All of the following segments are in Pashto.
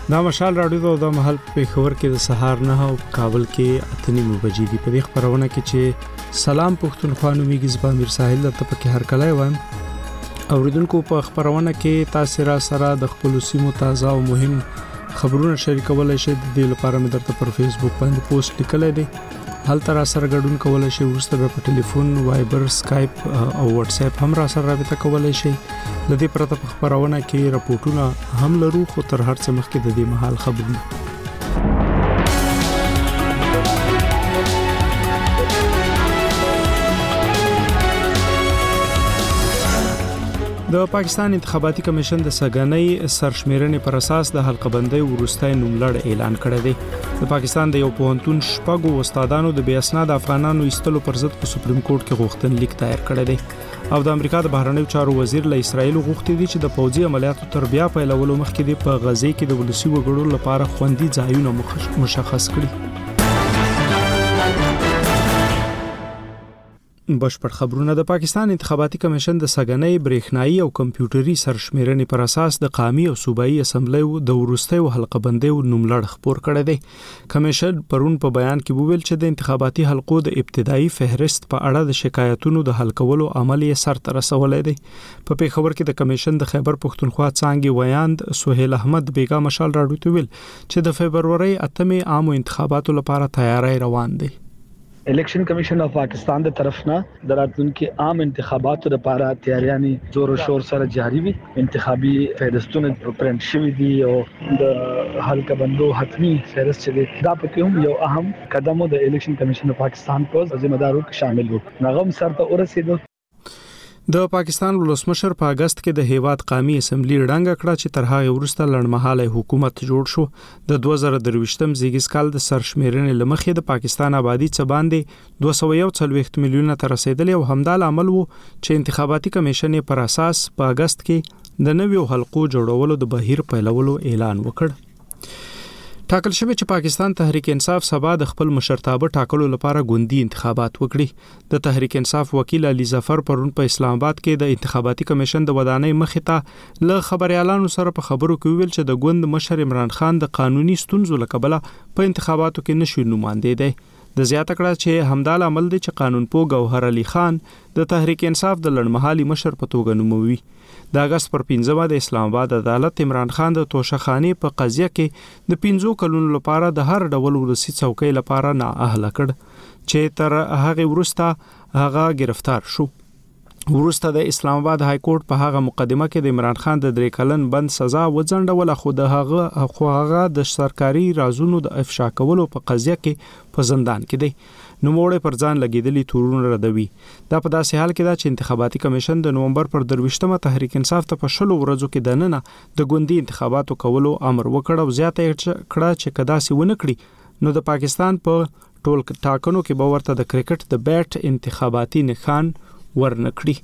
دا مشال راډیو د محل په خبر کې د سهار نه او کابل کې اتنی بجې دی په خبرونه کې چې سلام پښتونخوا نومي زبا میر ساحل ته پکې هر کله وایم اوریدونکو په خبرونه کې تاسو را سره د خپل سیمو تازه او مهم خبرونه شریکولای شئ د دې لپاره مې درته پر فیسبوک باندې پوسټ لیکلای دی حال تر سره ګډون کولای شئ ورسته په ټلیفون وایبر سکایپ او واتس اپ هم را سره رابطه کولای شئ د دې پرته په خبرونه کې راپورټونه هم لرو خو تر هر څه مخکې د دې محل خبرونه د پاکستان انتخاباتي کمیشن د سګنۍ سرشمیرنې پر اساس د حلقه بندۍ ورستای نوملړ اعلان کړی دی د پاکستان د یو پوهنتون شپږو استادانو د بې اسناد افغانانو ایستلو پر ضد په سپریم کورټ کې غوښتنلیک دایر کړی دی او د امریکا د بهرنیو چارو وزیر له اسرایل غوښتي دي چې د پوځي عملیاتو تر بیا پیلولو مخکې د په غزه کې د ولسی وګړو لپاره خوندي ځایونه مشخص کړي بشپړ خبرونه د پاکستان انتخاباتي کمیشن د سګنۍ برېښنایی او کمپیوټري سرشمیرنې پر اساس د قومي او صوبایي اسمبلی د ورستیو حلقه بندۍ نوملړ خپور کړی دی کمیشن پرون په بیان کې وویل چې د انتخاباتي حلقو د ابتدایي فهرست په اړه د شکایتونو د حل کولو عمل یې سر ته رسولی دی په پیښور کې د کمیشن د خیبر پښتونخوا څانګې ویاند سهیل احمد بیګا مشال راډیو ته ویل چې د فبرवरी 8 عامو انتخاباتو لپاره تیاری روان دی الیکشن کمیشن اف پاکستان د طرف نه د راتلونکي عام انتخاباتو لپاره تیاریاں زور او شور سره جاری وي انتخابي فهرستونه پرنټ شوي دي او د حلقه بندو حتمی فهرست چې دا پکې هم یو اهم قدم د الیکشن کمیشن اف پاکستان په ذمہ دارو کې شامل وو نغم سر ته ورسېدو د پاکستان ولسمشر په اگست کې د هیواد قومي اسمبلی ړنګ کړه چې تر هغه وروسته لړمحاله حکومت جوړ شو د 2023م زیږیز کال د سرشمیرنې لمخې د پاکستان آبادی څخه باندې 241 میلیونه تر رسیدلی او همدال عمل وو چې انتخاباتي کمیشن پر اساس په اگست کې د نویو حلقو جوړولو د بهیر پیلولو اعلان وکړ ټاکل شوی چې پاکستان تحریک انصاف سبا د خپل مشرتابه ټاکلو لپاره ګوندی انتخابات وکړي د تحریک انصاف وکیل علي ظفر پرون په اسلام آباد کې د انتخاباتي کمیشن د ودانۍ مخې ته له خبريالانو سره په خبرو کې ویل چې د ګوند مشر عمران خان د قانوني ستونزو لکبله په انتخاباتو کې نشو نوماندې دی د زیاته کړه چې همدال عمل دی چې قانونپوه گوهر علي خان د تحریک انصاف د لړمحالي مشر په توګه نوموي د اگست پر 15 د اسلام آباد عدالت عمران خان د توشخانی په قضیه کې د 15 کلونو لپاره د هر ډول ولسی څوکۍ لپاره نااهله کړ چې تر هغه وروسته هغه گرفتار شو وروسته د اسلام آباد های کورټ په هغه مقدمه کې د عمران خان د 3 کلن بند سزا وځنډول خو هغه د سرکاري رازونو د افشا کولو په قضیه کې په زندان کې دی نو موړې پر ځان لګیدلی تورونه ردوي دا په داسې حال کې دا چې انتخاباتي کمیشن د نومبر پر 23مه تحریک انصاف ته په شلو ورځو کې د نننه د ګوندی انتخاباتو کولو امر وکړ او زیاته کړه چې کداسي ونه کړي نو د پاکستان په ټول ټاکنو کې به ورته د کرکټ د بیټ انتخاباتي نښان ورنکړي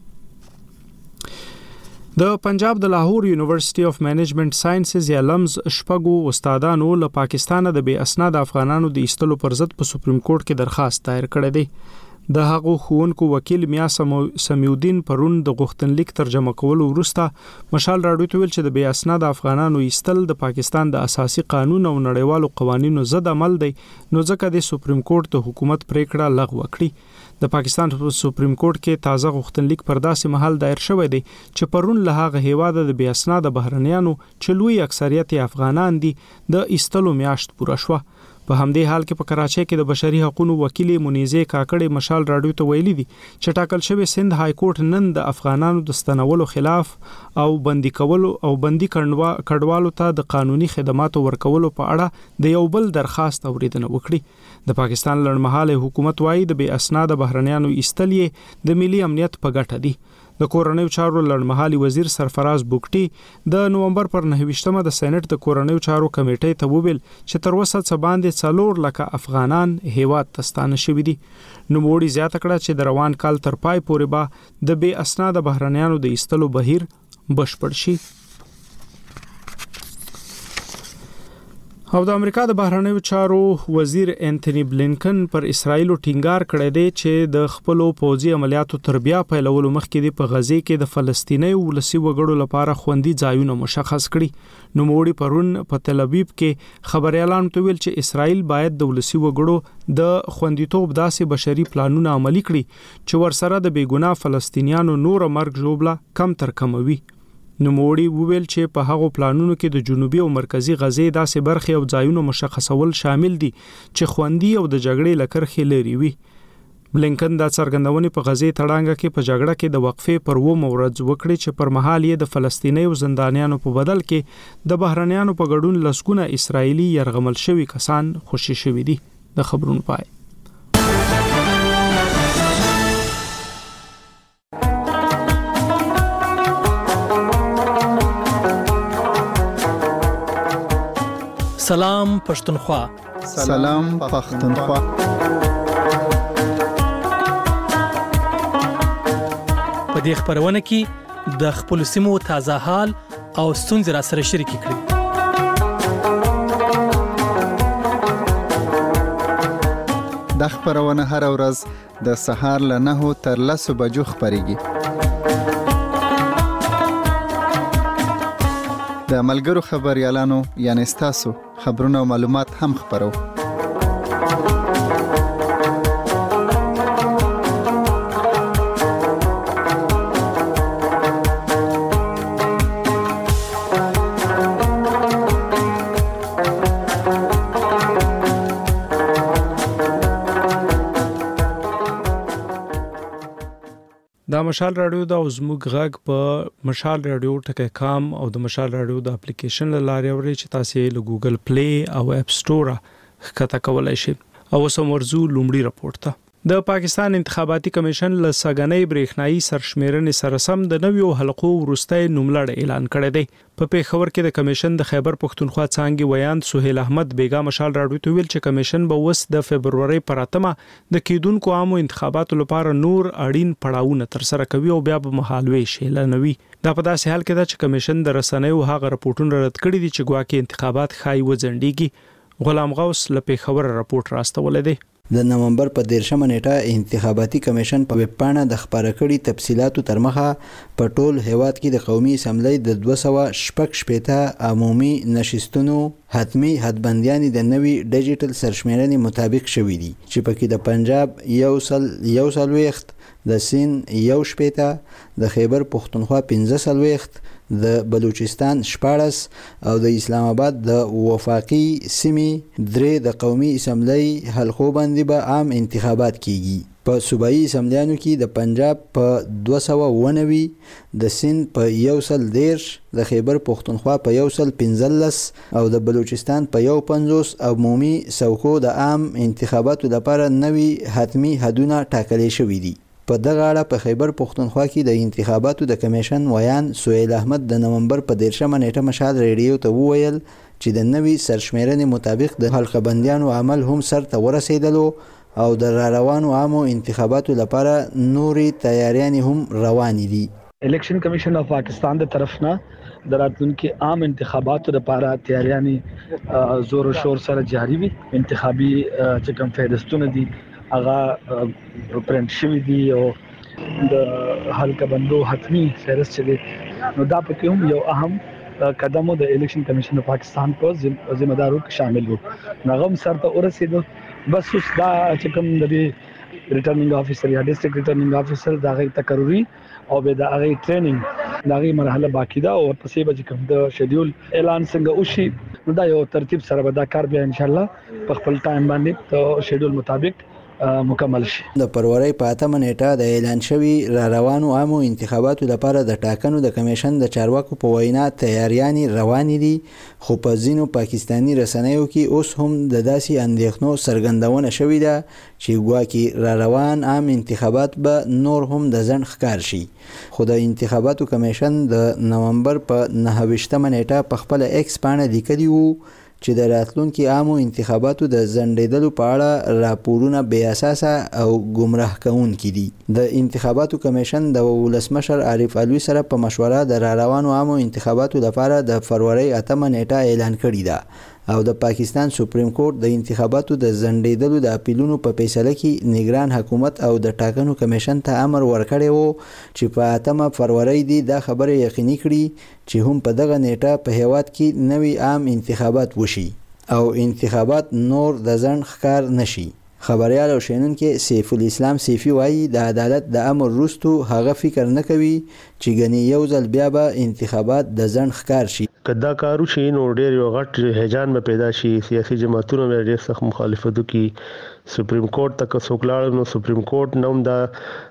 د پنجاب د لاهور یونیورسيټي اف منیجمنت ساينسز یا لمز شپږو استادانو له پاکستان د بې اسناد افغانانو د ایستلو پر ضد په سپریم کورټ کې درخواست دایر کړی دی د هغو ښوونکو وکیل میا سمیودین پرون د غوښتنلیک ترجمه کولو وروسته مشال راډیو ته ویل چې د بې اسناد افغانانو ایستل د پاکستان د اساسي قانون او نړیوالو قوانینو ضد عمل دی نو ځکه د سپریم کورټ د حکومت پریکړه لغوه کړي د پاکستان په سپریم کورټ کې تازه غوښتنلیک پر داسې محل دایر شوی دی چې پرون له هغه هیواد د بې اسناد بهرنیانو چې لوی اکثریت افغانان دي د ایستلو میاشت پوره شوه په همدې حال کې په کراچۍ کې د بشري حقوقو وکیل منیزه کاکړې مشال راډیو ته ویلي دي چې ټاکل شوی سند های کورټ نن د افغانانو د ستنولو خلاف او بندي کولو او بندي کډوالو ته د قانوني خدماتو ورکولو په اړه د یو بل درخواست اوریدنه وکړي د پاکستان لړمحاله حکومت وايي د بې اسناد بهرنیانو ایستلې د ملي امنیت په ګټه دي د کورنیو چارو لړمحالي وزیر سرفراز بوکټي د نومبر پر 9مه د سېنات د کورنیو چارو کمیټې ته وویل چې تر اوسه څه باندې 4 لک افغانان هیواد تستانه شوي دي نو موړي زیاته کړه چې د روان کال تر پای پورې به د بې اسناد بهرنیانو د ایستلو بهیر بشپړ شي او د امریکا د بهرنیو چارو وزیر انټونی بلینکن پر اسرایل ټینګار کړی دی چې د خپل پوځي عملیاتو تر بیا پیلولو مخکې د غزه کې د فلسطیني ولسی وګړو لپاره خوندي ځایونه مشخص کړي. نو موړي پرون په تل ابیب کې خبريالان ته ویل چې اسرایل باید د ولسی وګړو د خوندیتوب داسې بشري پلانونه عملي کړي چې ورسره د بیګناه فلسطینیانو نور مرګ ژوبله کم تر کموي. نوموړي وویل چې په هغو پلانونو کې د جنوبي او مرکزی غزې داسې برخې او ځایونو مشخصول شامل دي چې خوندي او د جګړې لکرخې لري وي. بلینکن دا څرګندونې په غزې تړانګه کې په جګړه کې د وقفې پر و مورز وکړي چې پر مهال یې د فلسطیني او زندانیانو په بدل کې د بهرنیانو په ګډون لسګونه اسرایلی يرغمل شوي کسان خوشي شوي دي. د خبرونو پای. سلام پښتونخوا. سلام پښتونخوا. په دې خبرونه کې د خپل سیمو تازه حال او ستونزې را سره شریک کړئ. د خبرونه هر ورځ د سهار له 9 تر 10 بجو خبريږي. د ملګرو خبريالانو یعنی تاسو خبرونه او معلومات هم خبرو. دا مشال رادیو دا زموږ غږ په مشال رادیو ټکه کام او د مشال رادیو د اپلیکیشن لاره اوري چې تاسو له ګوګل پلی او اپ سٹور ښکته کولای شئ. او سمورزو لومړی راپورټ ته د پاکستان انتخاباتي کمیشن له سګنۍ برېښنایي سرشمیرنې سره سم د نویو حلقو وروستۍ نوملړ اعلان کړی دی. په پیښور کې د کمیشن د خیبر پښتونخوا څانګې ویاند سهیل احمد بیګا مشال راډیو ته ویل چې کمیشن به وس د فبرवरी پر 8 د کیدونکو عامو انتخاباتو لپاره نور اړین پړاوونه تر سره کوي او بیا به مهالوي شیلنوي. دا په داسې حال کې ده چې کمیشن د رسنیو هغه راپورټونه رد کړي دي چې ګواکې انتخابات خای وځنډيږي. غلام غوث له پیښور راپورټ راستول دی. د نومبر په 13 نیټه انتخاباتي کمیشن په ویب پاڼه د خبره کړي تفصيلاتو تر مخه په ټول هیواد کې د قومي اسمبلی د 216 عمومي نشستونو حتمی حدبندیان د نوي ډیجیټل سرشمیرنې مطابق شوې دي چې پکې د پنجاب یو سلويخت، د سند 1 د خیبر پښتونخوا 15 د بلوچستان 14 او د اسلام آباد د وفاقي سیمې 3 د قومي اسمبلی حلقو باندې به عام انتخابات کیږي. په صوبایي اسمبلیانو کې د پنجاب په 290، د سند په 110، د خیبر پښتونخوا په 115 او د بلوچستان په 150 عمومي څوکو د عام انتخاباتو لپاره نوي حتمی حدونه ټاکلي شوي دي. په دغه اړه په خیبر پښتونخوا کې د انتخاباتو د کمیشن ویان سهیل احمد د نومبر په 13 نیټه مشال ریډیو ته وویل چې د نوي سرشمیرنې مطابق د حلقه بندیانو عمل هم سر ته ورسېدلو او د روانو عامو انتخاباتو لپاره نوري تیاریان هم روان دي. الیکشن کمیشن اف پاکستان د طرف نه د راتلونکي عام انتخاباتو لپاره تیاریان زور او شور سره جاری وي. انتخابي چې کوم فهرستونه دي هغه پرنټ شوی دی او د حلقه بندو حتمی فهرست چې دی نو دا پکې هم یو اهم قدم د الیکشن کمیشن اف پاکستان په ذمہ دارو کې شامل وو. نغم سر ته ورسېدو بس اوس دا چې کوم د ریټرنینګ افیسر یا ډیسټریکټ ریټرنینګ افیسر دا غي تقرری او به دا غي ټریننګ دا غي مرحله باقی ده او پسې به کوم د شیډول اعلان څنګه وشي نو دا یو ترتیب سره به دا کار بیا ان شاء الله په خپل ټایم باندې ته شیډول مطابق مکمل شي. د فروری په 8 نیټه د اعلان شوی را روانو عامو انتخاباتو لپاره د ټاکنو د کمیشن د چارواکو په وینا تیاریان روان دي، خو په ځینو پاکستانی رسنیو کې اوس هم د داسې اندېښنو څرګندونه شوې ده چې ګواکې را روان عام انتخابات به نور هم د ځنډ ښکار شي. خو د انتخاباتو کمیشن د نومبر په 29 نیټه په خپل ایکس باندې لیکلی وو چې د راتلونکي عامو انتخاباتو د ځنډېدلو په اړه راپورونه بې اساسه او گمراه کوونکي دي. د انتخاباتو کمیشن د ولسمشر عارف علوي سره په مشوره د روانو عامو انتخاباتو لپاره د فروری 8 نیټه اعلان کړې ده او د پاکستان سپریم کورټ د انتخاباتو د ځنډېدلو د اپیلونو په فیصله کې نگران حکومت او د ټاکنو کمیشن ته امر ورکړی وو چې په 8 فروری دی دا خبره یقیني کړي چې هم په دغه نیټه په هیواد کې نوي عام انتخابات وشي او انتخابات نور د ځنډ ښکار نشي. خبريال او شینونکو سیف الاسلام سیفی وایي د عدالت د امر وروسته هغه فکر نه کوي چې غني یو ځل بیا به انتخابات د ځنډ ښکار شي. کدا کارو شي نو ډېر یو غټ هیجان به پیدا شي، سیاسي جماعتونو به ډېر سخت مخالفت وکړي. سپریم کورټ تک څوکلاړ نو سپریم کورټ نوم دا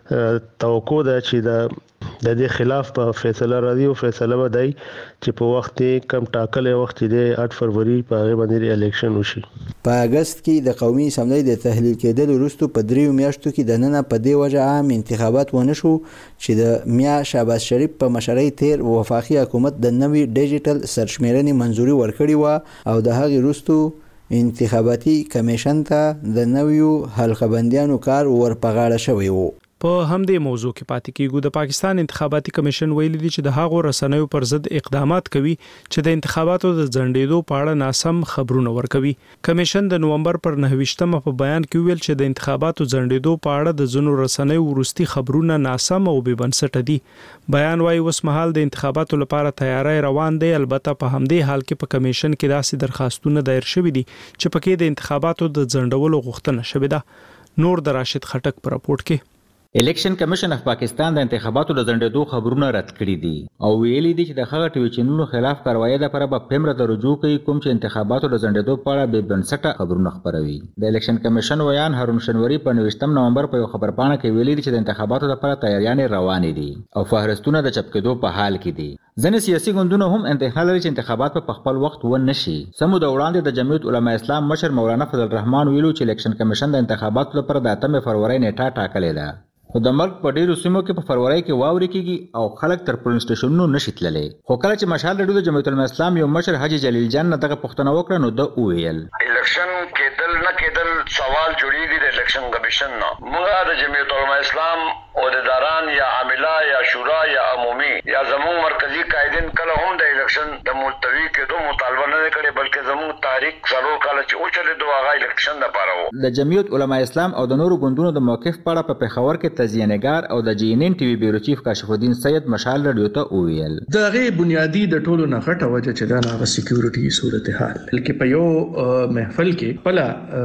توقع ده چې د دې خلاف په فیصله راځي او فیصله ودی چې په وخت کم ټاکلې وخت د 8 فروری په هغه باندې الیکشن وشي. په اگست کې د قومي اسمبلی د تحلیل کېدل وروسته په 3 میاشتو کې د نن په دې وجه عام انتخابات ونه شو چې د میا شهباز شریف په مشرۍ تیر وفاقي حکومت د نوي ډیجیټل سرشمیرنې منځوري ورکړی و او د هغې وروسته انتخاباتي کمیشن ته د نویو حلقه بندیانو کار ورپغاړه شوی و. په همدې موضوع کې پاتې کیږو. د پاکستان انتخاباتي کمیشن ویلي دی چې د هغو رسنیو پر ضد اقدامات کوي چې د انتخاباتو د ځنډېدو په اړه ناسم خبرونه ورکوي. کمیشن د نومبر پر 29مه په بیان کې ویل چې د انتخاباتو ځنډېدو په اړه د ځینو رسنیو وروستي خبرونه ناسم او بې بنسټه دي. بیان وايي اوس مهال د انتخاباتو لپاره تیاری روان دی، البته په همدې حال کې په کمیشن کې داسې درخواستونه دایر شوي دي چې پکې د انتخاباتو د ځنډولو غوښتنه شوې ده. نور د راشد خټک په راپورټ کې. الیکشن کمیشن اف پاکستان د انتخاباتو د ځنډېدو خبرونه رد کړي دي او ویلي دي چې د هغه ټي وي چینلونو خلاف کاروایی لپاره به پمره ته رجوع کوي کوم چې انتخاباتو د ځنډېدو په اړه بې بنسټه خبرونه خپروي. د الیکشن کمیشن ویان هارون شنوري په 29 نومبر په یو خبرپاڼه کې ویلي دي چې د انتخاباتو لپاره تیاریانې روانې دي او فهرستونه د چاپ کېدو په حال کې دي. ځینې سیاسي ګوندونه هم اندېښنه لري چې انتخابات په خپل وخت ونه شي. سمو د وړاندې د جمعیت علما اسلام مشر مولانا فضل الرحمن ویلو چې الیکشن کمیشن د انتخاباتو لپاره د 8 فروری نیټه ټاکلې ده. خو د ملک په ډیرو سیمو کې په فروری کې واوري کیږي او خلک تر پولینګ سټیشنونو نشي تللی. خو کله چې مشال رډو د جمعیت علما اسلام یو مشر حاجی جلیل جان دغه پوښتنه وکړه نو د ویل الیکشن کېدل نه کېدل سوال جوړیږي د الیکشن کمیشن نه. موږ د جمعیت علما اسلام عہدیداران یا عامله یا شورا یا عمومي یا زموږ مرکزی قائدین کله هم د الیکشن د ملتوی کېدو مطالبه نه کړې بلکې زموږ تاریخ ضرور کله چې او چلے دوه هغه الیکشن لپاره وو. د جمعیت علما اسلام او د نورو ګوندونو د موقف په اړه په پېښور کې تزیینګار او د جینن ټي وي بیورو چیف کاشف الدین سید مشال رادیو ته ویل د هغه بنیادی د ټولو نه غټه وجه چې دا نه سکیورټي صورتحال بلکې په یو محفل کې بل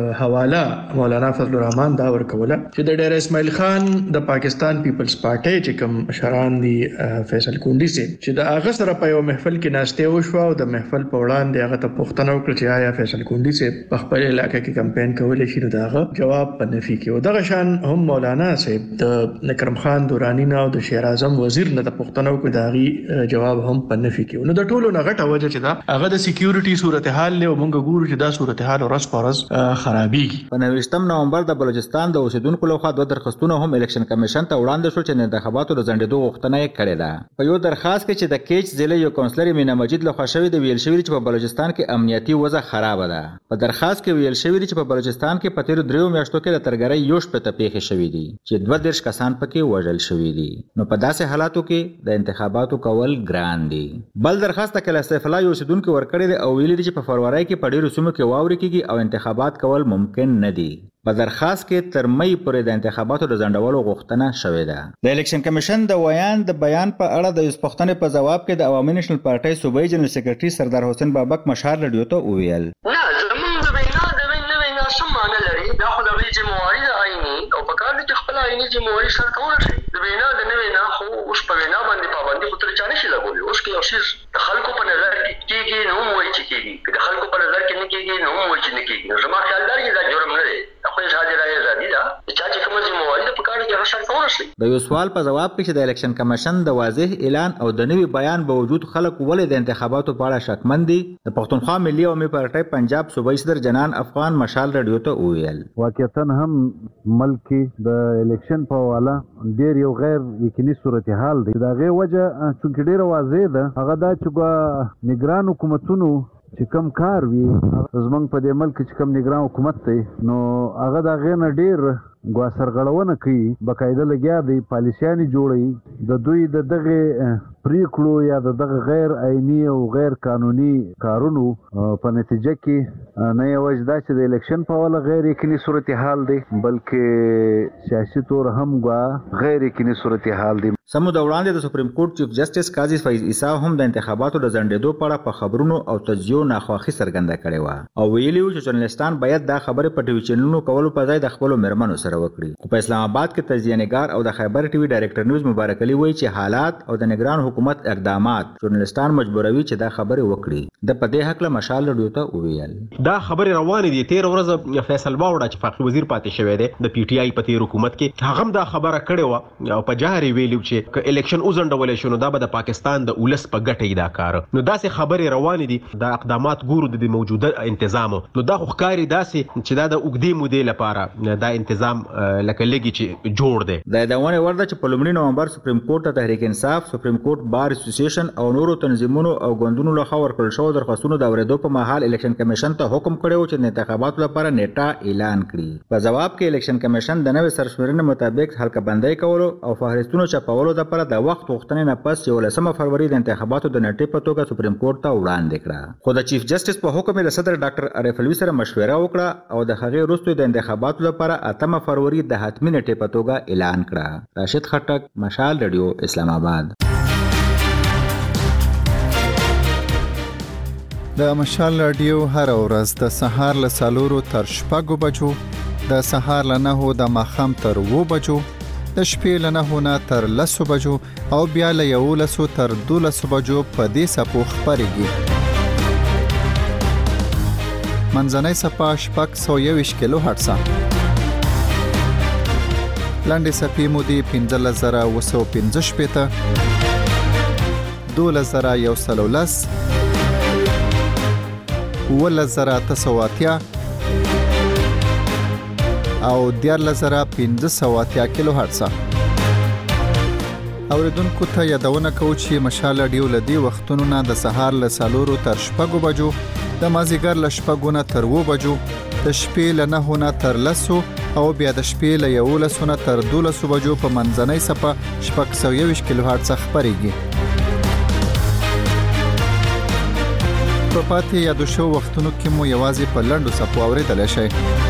حواله مولانا فضل الرحمن دا ورکوله چې د ډیر اسماعیل خان د پاکستان پیپلز پارټي چې کوم مشران دي فیصل کونډي سي چې د هغه سره په یو محفل کې ناشته وشو او د محفل په وړاندې هغه ته پوښتنه وکړه چې آیا فیصل کونډي سي په خپل علاقې کې کمپاین کولای شي. نو داغه جواب په نفي کې او دغه شان هم مولانا صاحب د نکرم خان دورانی نه او د شیر اعظم وزیر نه د پوښتنه وکړه داغي جواب هم په نفي کې. نو د ټولو نه غټه وجه چې دا هغه د سکیورټي صورتحال له مونږ ګورو چې دا صورتحال ورځ په ورځ خرابېږي. په 29 نومبر د بلوچستان د اوسیدونکو لخوا دوه درخواستونه هم الیکشن کمیشن ته وړاندې شو چې د انتخاباتو د ځنډېدو غوښتنه یې کړې ده. په یو درخواست کې چې د کیچ ضلع یو کونسلر مینا مجید لخوا شوی د ویل شوی چې په بلوچستان کې امنیتي وضع خراب ده. په درخواست کې ویل شوی چې په بلوچستان کې په تیر 3 میاشتو کې د ترګرۍ یو شپه ته پیښې شوې دي چې 22 کسان پکې وژل شوي دي. نو په داسې حالاتو کې د انتخاباتو کول ګران دي. بل درخواست کله سیف الله یو سیدونکو ورکړی دی او ویلي دي چې په فروری کې په ډیرو سیمو کې واوري کیږي او انتخابات کول ممکن نه دي. په درخواست کې تر مې پورې د انتخاباتو د ځنډولو غوښتنه شوې ده. د الیکشن کمیشن د ویان د بیان په اړه د پوښتنې په جواب کې د عوامي نېشنل پارټي صوبایي جنرال سیکریټري سردار حسین بابک مشال رادیو ته وویل نه زموږ د وینا سم معنی لري. دا خو د جمهوریت آئینی او په کار کې خپل آئینی جمهوریت سره کول شي. د وینا خو اوس په وینا باندې پابندي خو تر چا نشي لګولې. اوس کې یو شی د خلکو په نظر کې کېږي نو وایي چې کېږي، د خلکو په نظر کې نه کېږي نو وایي چې نه کېږي. زما خیال دا دی دا جرم نه دی. خو ازادي راي ازادي ده چې چې کوم جمهوریت په کار کې راشن کول شي. د یو سوال په جواب کې چې د الیکشن کمیشن د واضح اعلان او د نوي بیان باوجود خلک ولې د انتخاباتو په اړه شکمن دي، د پښتونخوا ملي عوامي پارټي پنجاب صوبایي صدر جنان افغان مشال رادیو ته وویل واقعا هم ملک کې د الیکشن په حواله ډیر یو غیر یقیني صورتحال دی. دا غي وجه چې ډیر واضح ده هغه دا چې نگران حکومتونو چې کم کار وي زمونږ په دې ملک چې کم نگران حکومت دی نو هغه دا غیر نه ډیر ګوا سرغړونه کوي، بقاعده لګیا دی، پالیسیانې جوړي. د دوی د دغه پریکړو یا دغه غیر عیني او غیر قانوني کارونو په نتیجه کې نه یوازې دا چې د الیکشن په ولا غیر یقیني صورتحال دی بلکې سیاسي تور هم غیر یقیني صورتحال دی. سمو د وړاندې د سپریم کورټ چیف جسټس قاضي فیض عیسی هم د انتخاباتو د ځنډېدو په اړه په خبرونو او تجزیو ناخوښي څرګنده کړې وه او ویلي وو چې ژورنالستان باید دا خبرې په ټي وي چینلونو کولو په ځای د خپلو مېرمنو سره وکړي. خو په اسلام آباد کې تجزیه نګار او د خیبر ټي وي ډایرکټر نیوز مبارک علي وایي چې حالات او د نگران حکومت اقدامات ژورنالستان مجبوروي چې دا خبرې وکړي. د په دې هکله مشال رادیو ته وویل دا خبرې روانې دي. 13 ورځې فیصل باوړه چې فقيه وزیر پاتې شوی دی د پی ټی آی په تیر حکومت کې هغه دا خبره کړې و او په جهري ویلو چې الیکشن ځنډولې شو نو دا به د پاکستان د ولس په ګټه دا کار نو داسې خبرې روانې دي. دا اقدامات ګورو د موجوده انتظام نو دا خو ښکاري داسې چې دا د اوږدې مودې لپاره دا انتظام لکه لګي چې جوړ دی. د یادونه ورده چې په لومړي نومبر سپریم کورټ ته تحریک انصاف، سپریم کورټ بار اسوسییشن او نورو تنظیمونو او ګوندونو له خوا ورکړل شوی درخواستونو د اورېدو په مهال الیکشن کمیشن ته حکم کړی چې د انتخاباتو لپاره نیټه اعلان کړي. په جواب کې الیکشن کمیشن د نوې سرشمېرنې مطابق حلقه بندۍ کولو او فهرستونو چاپولو لپاره د وخت غوښتنې نه پس 11 فروری د انتخاباتو د نیټې په توګه سپریم کورټ ته وړاندې کړه. خو د چیف جسټس په حکم د صدر ډاکټر عارف الوی سره مشوره وکړه او د هغې وروسته د انتخاباتو لپاره 8 فروری د حتمی نیټې په توګه اعلان کړه. راشد خټک، مشال رادیو، اسلام آباد. د مشال رادیو هر ورځ د سهار له 4 تر 6 بجو، د سهار له 9 د ماښام تر 2 بجو، د شپې له 9 نه تر 10 بجو او بیا له 11 تر 12 بجو په دې سپو خبرېږي. منځنۍ سپا 621 کیلو هرتز، لاندې سپې مودې 15915 12110 11980 او 14580 کیلو هرتز. اوریدونکو ته یادونه کوو چې مشال رادیو لدی وختونو نه د سهار له 4 تر 6 بجو، د مازیګر له 6 نه تر 2 بجو، د شپې له 9 نه تر 10 او بیا د شپې له 11 نه تر 12 بجو په منځنۍ سپه 621 کیلو هرتز خبرېږي. په پاتې یادو شو وختونو کې مو یوازې په لنډو سپو اوریدلی شئ.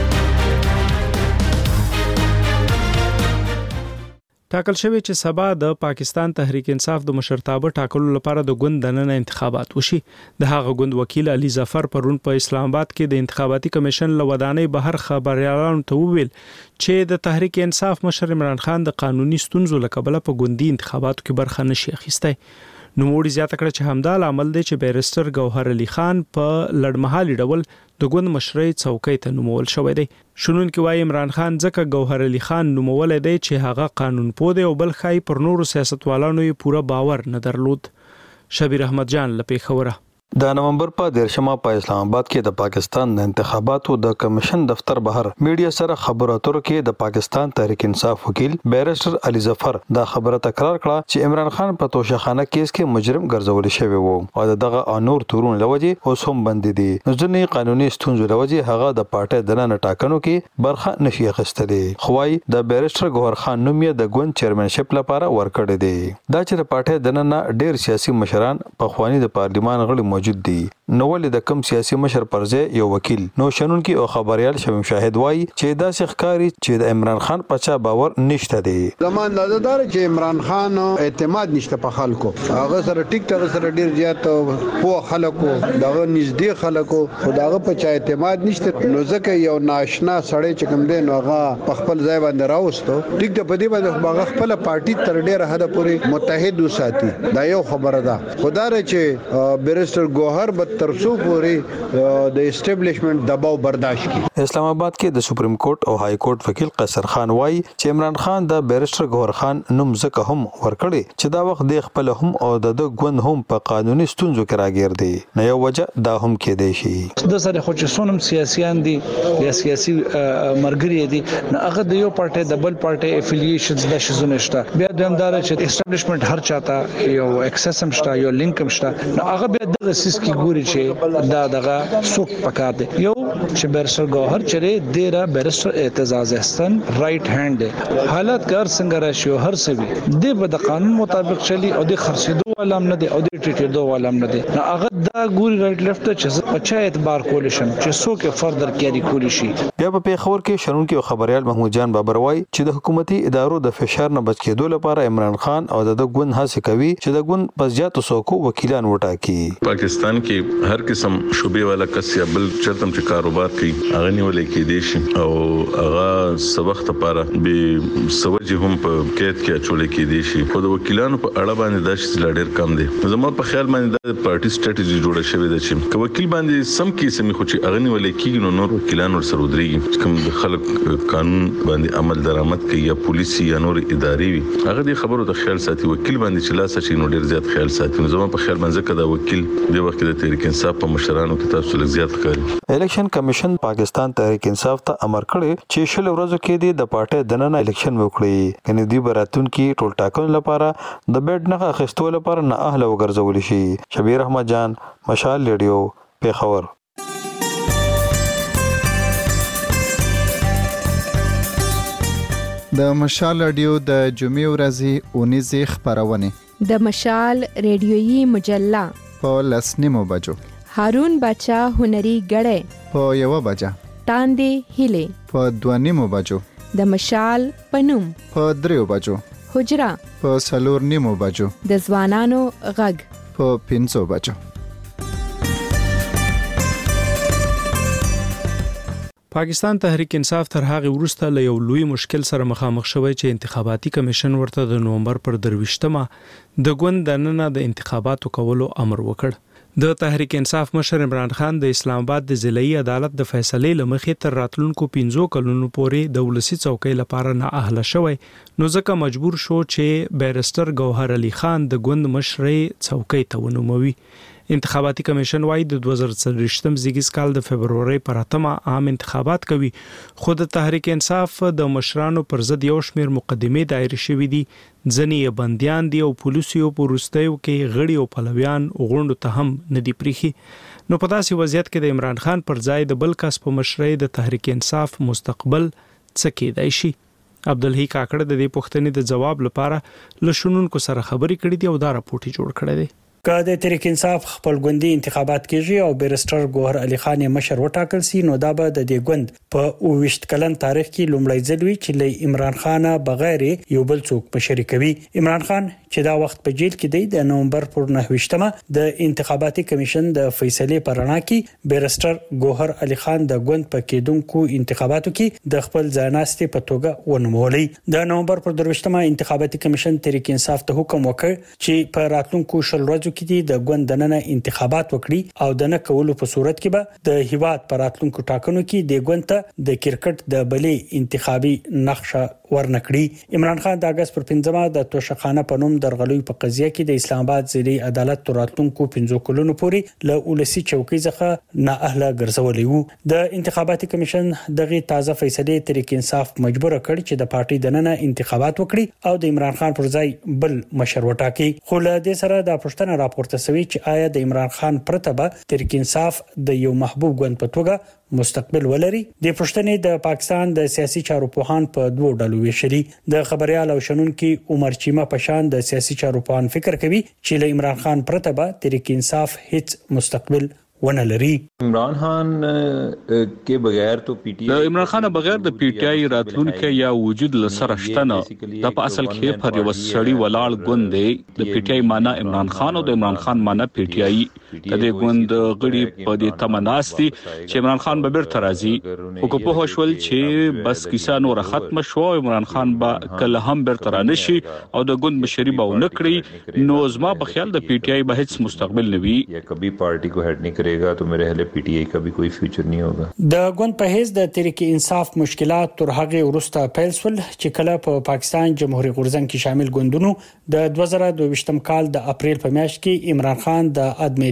ټاکل شوی چې سبا د پاکستان تحریک انصاف د مشرتابه ټاکلو لپاره د ګوند دننه انتخابات وشي. د هغه ګوند وکیل علي ظفر پرون په اسلام آباد کې د انتخاباتي کمیشن له ودانۍ بهر خبريالانو ته وویل چې د تحریک انصاف مشر عمران خان د قانوني ستونزو له کبله په ګوندي انتخاباتو کې برخه نشي اخیستی. نو موږ زیاته کړ چې همدا عمل دی چې بیرستر ګوهر علي خان په لړمحالي ډول د ګوند مشرۍ څوکۍ ته نومول شوی دی. شنونکي وايي عمران خان ځکه ګوهر علي خان نومول دی چې هغه قانون پوه دی او بل خای پر نورو سیاستوالانو یې پوره باور نه درلود. شبیر احمد جان له پیښوره. د نومبر په 13 په اسلام آباد کې د پاکستان د انتخاباتو د کمیشن دفتر بهر میډیا سره خبرو اترو کې د پاکستان تحریک انصاف وکیل بیرستر علي ظفر دا خبره تکرار کړه چې عمران خان په توشخانه کیس کې مجرم ګرځول شوی وو او دغه نور تورون لوجه اوس هم بند دي. ځنې قانوني ستونزې لوجه هغه د پارټي دننه ټاکنو کې برخه نشي اخیستلې. خوای د بیرستر ګوهر خان نوم یې د ګوند چیرمنشپ لپاره ورکړی دی. دا چې د پارټي دننه ډیر سیاسي مشران په خواني د پارلمان غړي موجود دي. نو ولې د کم سیاسي مشر پرځای یو وکیل نو شنونکي او خبريال شمیم شاهد وایي چې دا ښکاری چې د عمران خان پچا باور نشته دی. زمون نظر چې عمران خان اعتماد نشته په خلکو، هغه سره ټیک ټاک سره ډیر زیات په خلکو دغه نږدې خلکو خداغه پچا اعتماد نشته. نو ځکه یو ناشنا سړی چې کوم دی نو هغه په خپل ځای باندې راوستو ټیک د پدی باندې هغه خپل پارټي تر ډیره حد پورې متحد وساتي. دا یو خبره ده. خدای چې بیرستر ګوهر به ترڅو پورې د اسټابلیشمنت دباو برداشت کړي. اسلام آباد کې د سپریم کورټ او های کورټ وکیل قیصر خان وایي چې عمران خان د بیرستر ګوهر خان نوم ځکه هم ورکړي چې دا وخت د خپل هم او د ګوند هم په قانوني ستونزو کې راګیر دي. نه یو وجه دا هم کې دی شي د سره خو چې سونم سیاسيان دي یا سیاسي مرګري دي نه هغه د یو پارټي د بل پارټي افیلیشنز د شزونه شته. بیا د همدار چې اسټابلیشمنت هر چاته یو اکسس هم شته یو لینک هم شته. نو هغه بیا د سیس کې ګوري چې دا دغه څوک پکار دی. یو چې بیرسټر گوهر چره ډیره بیرسټر اعتزاز احسان رائټ هاند دی حالت کار څنګه راشي هر څه دی به د قانون مطابق چلی او د خرڅېدو علم نه دی او د ټریټېدو علم نه دی هغه دا ګوري رائټ لیفت چې په چا اعتبار کول شم چې څوک فردر کیری کول شي. بیا په پیښور کې شرونکو خبريال محمود جان بابر وایي چې د حکومتي ادارو د فشار نه بچ کېدو لپاره عمران خان او د ګوند هڅه کوي چې د ګوند پزیاتو سوکو وکیلان وټاکي. پاکستان کې هر قسم شوبې والا کس یا بل چرته چې کاروبار کوي هغه نیولې کې دي شي او هغه سبخت لپاره به سوجي هم په قید کې اچولې کې دي شي. خو د وکیلانو په اړه باندې د شې ډېر کم دي. زما په خیال باندې د پارټي سټریټجی جوړه شوې ده چې وکیل باندې سم کې سمې خو چې هغه نیولې کېږي نو نور وکیلان ور سره ودرېږي کوم د خلک قانون باندې عمل درآمد کوي یا پولیسي یا نور اداري وي هغه د خبرو د خیال ساتي وکیل باندې چې لاس شي نو ډېر زیات خیال ساتي. زما په خیال باندې کدا وکیل د وخت د تحریک انصاف په مشرانو کې تاسو لږ زیات ښکاري. الیکشن کمیشن پاکستان تحریک انصاف ته امر کړی چې شل ورځو کې د پارټي دننه الیکشن وکړي کني دی براتون کې ټول ټاکنو لپاره د بیډ نه اخیستو لپاره نه اهل وګرځول شي. شبیر احمد جان مشال ریډیو پیښور. د مشال رادیو د جمعې ورځې اونیزې خبرونه د مشال ریډیويي مجله په 10:00 بجو هارون بچا هنري غړې په 1 بجه تاندې هله په 2:30 بجو د مشال پنوم په 3 بجو حجرا په 4:30 بجو د ځوانانو غږ په 5 بجو. پاکستان تحریک انصاف تر هغه وروسته له یو لوی مشکل سره مخامخ شوی چې انتخاباتي کمیشن ورته د نومبر پر 23مه د ګوند دننه د انتخاباتو کولو امر وکړ. د تحریک انصاف مشر عمران خان د اسلام آباد د ضلعي عدالت د فیصلې لمخې تر راتلونکو 15 کلونو پورې د ولسی چوکۍ لپاره نه اهله شوی نو ځکه مجبور شو چې بیرسټر گوهر علي خان د ګوند مشرۍ چوکۍ ته ونوموي. انتخاباتي کمیشن وايي د 2023م زیږیز کال د فبرवरी پر 8مه عام انتخابات کوي خو د تحریک انصاف د مشرانو پر ضد یو شمېر مقدمې دایر شوې دي ځنې بنديان دي او پولیسو په وروستیو کې غړي او پلویان غونډو ته هم ندي پریخي. نو په داسې وضعیت کې د عمران خان پر ځای د بل کس په مشرۍ د تحریک انصاف مستقبل څه کېدای شي. عبدالحی کاکړ د دې پوښتنې د جواب لپاره لشنونکو سره خبرې کړې دي او دا راپورټ جوړ کړی دی. که د تحریک انصاف خپل ګوندي انتخابات کیږي او بیرسټر گوهر علي خان مشر وټاکل سي نو دا به د دې ګوند په 28 کلن تاریخ کې لومړی ځل وي چې له عمران خان بغیر یو بل څوک مشري کوي. عمران خان چې دا وخت په جیل کې دی د نومبر پر 29مه د انتخاباتي کمیشن د فیصلې پر رڼا کې بیرسټر گوهر علي خان د ګوند په کېدونکو انتخاباتو کې د خپل ځاناستي په توګه ونومولې. د نومبر پر 23مه انتخاباتي کمیشن تحریک انصاف ته حکم وکړ چې په راتلونکو شل ورځو کې د ګوند دننه انتخابات وکړي او د نه کولو په صورت کې به د هیواد پر راتلونکو ټاکنو کې د ګوند ته د کرکټ د بلې انتخابي نقشه ورنکړي. عمران خان د اگست پر 15مه د توشخانه په نوم درغلوي په قضیه کې د اسلام آباد ضلعي عدالت راتلونکو 15 کلونو پورې له ولسی چوکۍ څخه نه اهله ګرځولې وو. د انتخاباتي کمیشن دغه تازه فیصله تحریک انصاف مجبور کړ چې د پارټي دننه انتخابات وکړي او د عمران خان پر ځای بل مشر وټاکي. خو له دې سره د پښتنه راپورته سوي چې آیا د عمران خان پرته به تحریک انصاف د یو محبوب ګوند په توګه مستقبل ولري. د پښتنې د پاکستان د سیاسي چارو پوهان په دوه ډلو ویشلي. د خبريال او شنونکو عمر چیمه پشان د سیاسي چارو پوهان فکر کوي چې له عمران خان پرته به تحریک انصاف هیڅ مستقبل ونه لري. عمران خان کې بغیر تو پی ټی آی عمران خان بغیر د پی ټی آی راتلونکو یا وجود لسره شتنه د په اصل کې پر یو سړی ولاړ ګوند دی. د پی ټی آی معنا عمران خان او د عمران خان معنا پی ټی آی. د دې ګوند غړي په دې تمناستي چې عمران خان به بیرته راځي خو په هوښول چې بس کیسه نور ختم شو عمران خان به کله هم بیرته رانشي او د ګوند مشري به ونکړي نو زما په خیال د پی ټی آی به هیڅ مستقبل نه وي یا کبي پارټي کو هډ نه کरेगा तो मेरे हले पीटीआई का भी कोई फ्यूचर नहीं होगा. د ګوند په هیڅ د تحریک انصاف مشکلات تر هغه ورسته پیل شول چې کله په پاکستان جمهوریت غورځنګ کې شامل ګوندونو د 2022م کال د اپریل په میاشت کې عمران خان د عدم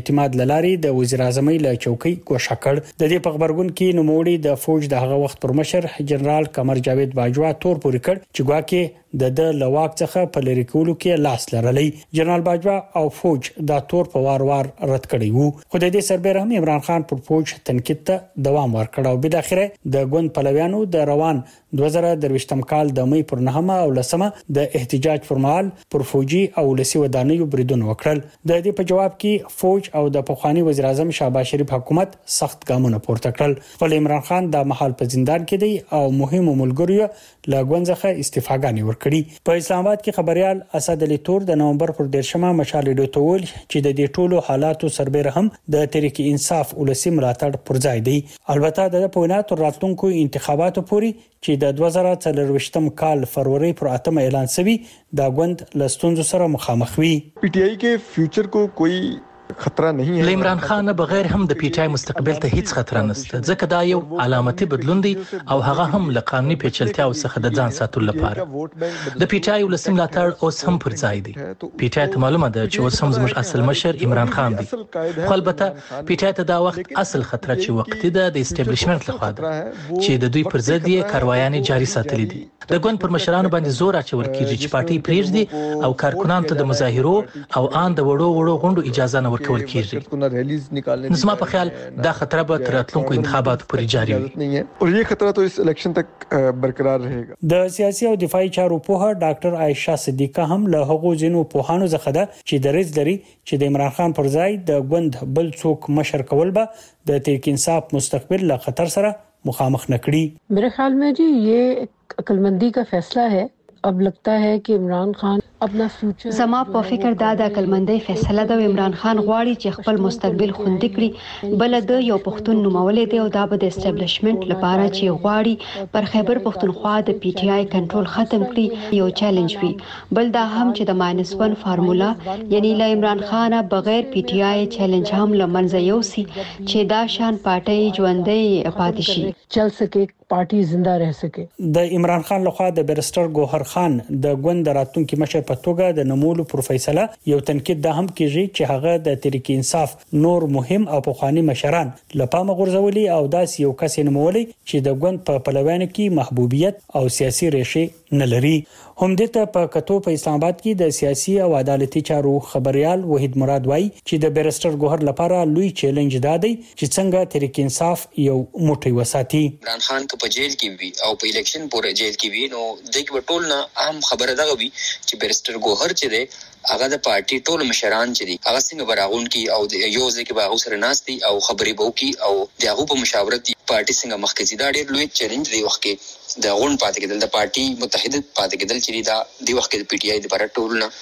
اعتماد للاري د وزیر اعظم له چوکۍ ګوښه کړ. د دې په خبرګون کې نوموړي د فوج د هغه وخت پر مشر جنرال قمر جاوید باجوا تور پورې کړ چې ګواکې د لواک څخه په لری کولو کې لاس لرلی. جنرال باجوا او فوج دا تور په وار رد کړی وو. خو د دې سربېره هم عمران خان پر فوج تنقید ته دوام ورکړ او بل اخره د ګوند پلویانو د روان 2023م کال د مې پر 9 او 10 د احتجاج پر مهال پر فوجي او لسی ودانیو بریدون وکړل. د دې په جواب کې فوج او د پخوانی وزیر اعظم شهباز شریف حکومت سخت ګامونه پورته کړل. خپل عمران خان د محل په زندان کې دی او مهمو ملګریو له ګوند څخه استعفاګانې ورکړي. په اسلام آباد کې خبريال اسد علي تور د نومبر پر 10 مشال ډوتول چې د دې ټولو حالاتو سربېره هم د تحریک انصاف ولسی ملاتړ پر ځای دی. البته د پوینا تر راتلونکو انتخاباتو پورې چې د 2024م کال فروری پر 8 اعلان شوی دا ګوند لستونزو سره مخامخ وي. پی ټی آئی کې فیوچر کو کوئی خطر نه ہے. عمران خان بغیر هم د پی ټی آی مستقبل ته هیڅ خطر نشته ځکه دا یو علامتي بدلون دی او هغه هم له قانوني پیچلتیا څخه د ځان ساتلو لپاره. د پی ټی آی ولسم لاتړ اوس هم پر ځای دی. پی ټی آی ته معلومه ده چې اوس هم زموږ اصل مشر عمران خان دی. خو البته پی ټی آی ته دا وخت اصل خطر چې وقتی ده د اسټابلیشمنت لخوا ده چې د دوی پر ضد یې کاروایانې جاري ساتلې دي. د ګوند پر مشرانو باندې زور اچول کیږي چې پارټي پریږدي او کارکونانو ته د مظاهرو او ان د وړو غونډو اجازه نه ورکول کیږي. نو زما په خیال دا خطر به تر راتلونکو انتخاباتو پورې جاری وي او یہ خطرہ تو اس الیکشن تک برقرار رہے گا. د سیاسي او دفاعي چارو په ډاکټر عائشہ صدیقه هم له هغو ځینو پوهانو څخه ده چې درز لري چې د عمران خان پر ځای د ګوند بل څوک مشر کول به د تحریک انصاف مستقبل له خطر سره مخامخ نکړي. मेरे ख्याल में जी ये अक्लमंदी का फैसला है. अब लगता है कि इमरान खान अपना फ्यूचर زما په فکر دا د عقلمندۍ فیصله ده. عمران خان غواړي چې خپل مستقبل خوندي کړي. بل د یو پښتون نومولې دی او دا به د اسټابلیشمنت لپاره چې غواړي پر خیبر پښتونخوا د پی ټی آی کنټرول ختم کړي یو چیلنج وي. بل دا هم چې د -1 فارمولا یعنی له عمران خان بغیر پی ټی آی چیلنج هم لمنځه یوسي چې دا شان پارټي ژوندۍ پاتې شي چل سکے پارټي زنده رہ سکے. د عمران خان لخوا د بیرسټر ګوهر خان د ګوند راتلونکي مشر په توګه د نمولو پر فیصله یو تنقید ده هم کیږي چې هغه د تحریک انصاف نور مهم او پخوانی مشران لپاره غورځولي او داس یو کس نمولي چې د ګوند په پلوانو کې محبوبیت او سیاسي ریښې نه لري. هم دته په کتو په اسلام آباد کې د سیاسي او عدالتي چارو خبريال وحید مراد وای چې د بیرسټر ګوهر لپاره لوی چیلنج دادی چې څنګه تحریک انصاف یو موټی وساتي. عمران خان په جیل کې وي او په الیکشن پورې جیل کې وي نو دغه ټول نه اهم خبره ده چې بیرسټر ګوهر چې دی هغه د پارټي ټول مشران چې دي هغه څنګه براغون کی او یو ځکه باغ سره ناشتي او خبري بو کی او دغه په مشاورت پارټي څنګه مخکې زیاده ډېر لوی چیلنج دی وخت کې د غون پاتې کېدل د پارټي متحد پاتې کېدل چې دا دی وخت کې د پی ټی آی د لپاره ټول نه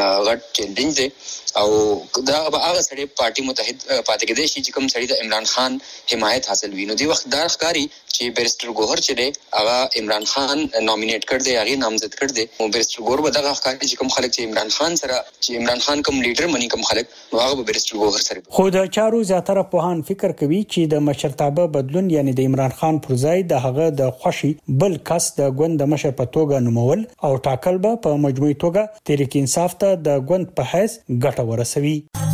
غټ چیلنج دی او دا هغه سړي پارټي متحد پاتې کېدل شي چې کوم سړي د عمران خان حمایت حاصل ویني دی وخت دا ښکاری چې بیرسټر ګوهر چې دی هغه عمران خان نومینیټ کړ دی هغه نامزد کړ دی او بیرسټر ګوهر به دا ښکاری چې کوم خلک چې عمران خان سره چې عمران خان کوم لیډر منی کوم خلک نو هغه به بیرسټر ګوهر سره. خو د چارو زیاتره پوهان فکر کوي چې د مشرتابه بدلون یعنی د عمران خان پر ځای د هغه د خوشي بل کس د ګوند د مشر په توګه نومول او ټاکل به په مجموعي توګه تحریک انصاف ته د ګوند په حیث ګټه ورسوي.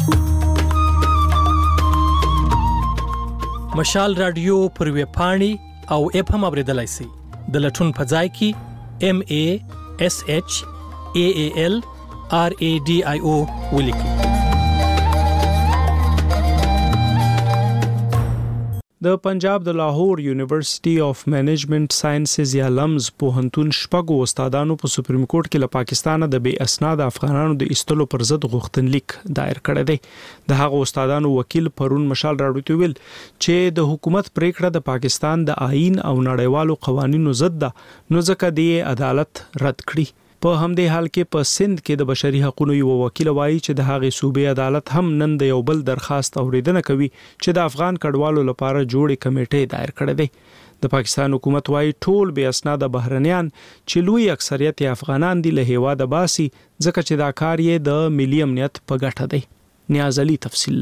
مشال رادیو پر وی پاڼي او اپ هم اوریدلای شي د لټون په ځای کې MASHAALRADIO ولیکي. د پنجاب د لاهور یونیورسيټي اف منیجمنت ساينسز یا لمز پوهنتون شپږو استادانو په سپریم کورټ کې له پاکستان د بې اسناد افغانانو د ایستلو پر ضد غوښتنلیک دایر کړی دی. د هغو استادانو وکیل پرون مشال راډیو ویل چې د حکومت پریکړه د پاکستان د آئین او نړیوالو قوانینو ضد ده نو ځکه دی عدالت رد کړي. په همدې حال کې په سند کې د بشري حقوقو یو وکیل وایي چې د هغې صوبې عدالت هم نن د یو بل درخواست اوریدنه کوي چې د افغان کډوالو لپاره جوړې کمیټې دایر کړې ده. د پاکستان حکومت وایي ټول بې اسناد بهرنیان چې لوی اکثریت افغانان دي له هیواده باسي ځکه چې دا کار یې د ملي امنیت په ګټه دی. نیاز علي تفصیل لري.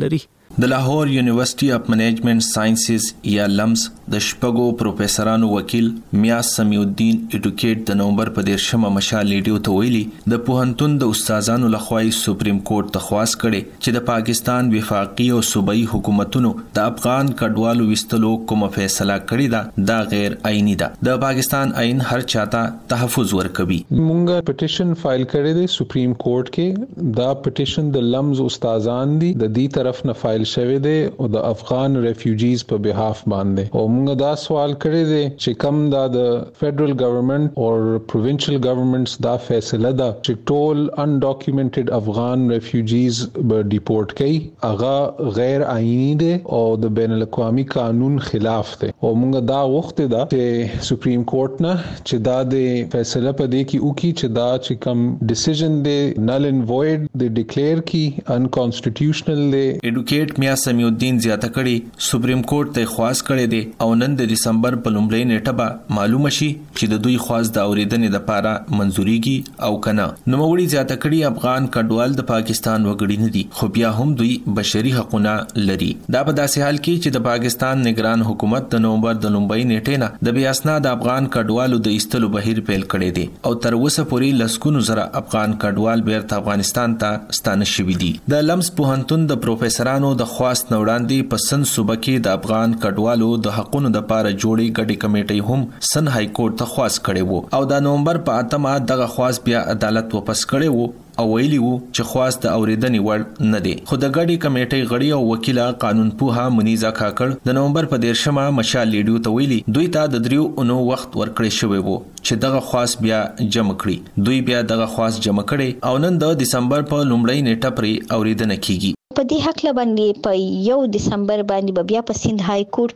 د لاهور یونیورسيټي اف منیجمنت ساينسز یا لمز د شپږو پروفیسورانو وکیل میاں سمیع الدین اډوکیټ د نومبر په 10مه مشال لیډیو ته ویلي د پوهنتون د استادانو لخوا سپریم کورټ ته خواست کړي چې د پاکستان وفاقي او صوبایي حکومتونو د افغان کډوالو وستلو کومه فیصله کړې ده دا غیر آئینی ده. د پاکستان آئین هر چاته تحفظ ورکوي. مونږه پټیشن فایل کړی دی سپریم کورټ کې. دا پټیشن د لمز استادان دي د دې طرف نه فایل شوی دی او د افغان ریفیوجیز په بهاف باندې او موږ دا سوال کړی دی چې کوم دا د فدرل ګورنمنت او پروینشل ګورنمنټس دا فیصله ده چې ټول انډاکومنټډ افغان ریفیوجیز به ډیپورټ کړي هغه غیر آئینی دی او د بین الاقوامي قانون خلاف دی او موږ دا غوښتي ده چې سپریم کورټ نه چې دا د فیصله په دې کې وکړي چې دا چې کوم ډیسیژن دی نل اینڈ وایډ دی ډیکلیئر کی انکانسټیټیوشنل دی. ایډوکیټ میاں سمیع الدین زیاته کړي سپریم کورټ ته خواست کړي دي او نن د دسمبر په لومړۍ نیټه به معلومه شي چې د دوی خواست د اوریدنې لپاره منزوريږي او کنه. نو موري زیاته کړي افغان کډوال د پاکستان وګړي نه دي خو بیا هم دوی بشري حقوقونه لري. دا په داسې حال کې چې د پاکستان نگران حکومت د نومبر د لومړۍ نیټې نه د بیا اسناد افغان کډوالو د ایستلو بهیر پیل کړی دی او تر اوسه پورې لسګونو زره افغان کډوال بیرته افغانستان ته ستانه شوي دي. د لمز پوهنتون د پروفیسورانو د خواست نوړاندې په سن صوبه کې د افغان کډوالو د حقوقو د لپاره جوړې غټي کمیټې هم سن های کورټ ته خواست کړي وو او د نومبر په 8مه دغه خواست بیا عدالت واپس کړي وو او ویلي وو چې خواست د اوریدنې وړ نه دی. خو د غړي کمیټې غړي او وکیل قانون پوها منیزا کاکړ د نومبر په 10مه مشال لیډیو ته ویلي دوی ته د 3 اونو وخت ورکړی شوی وو چې دغه خواست بیا جمع کړي. دوی بیا دغه خواست جمع کړي او نن د دسمبر په لومړۍ نیټه پرې اوریدنه کیږي. په دې حق باندې په 1 دسمبر باندې بیا په سند های کورټ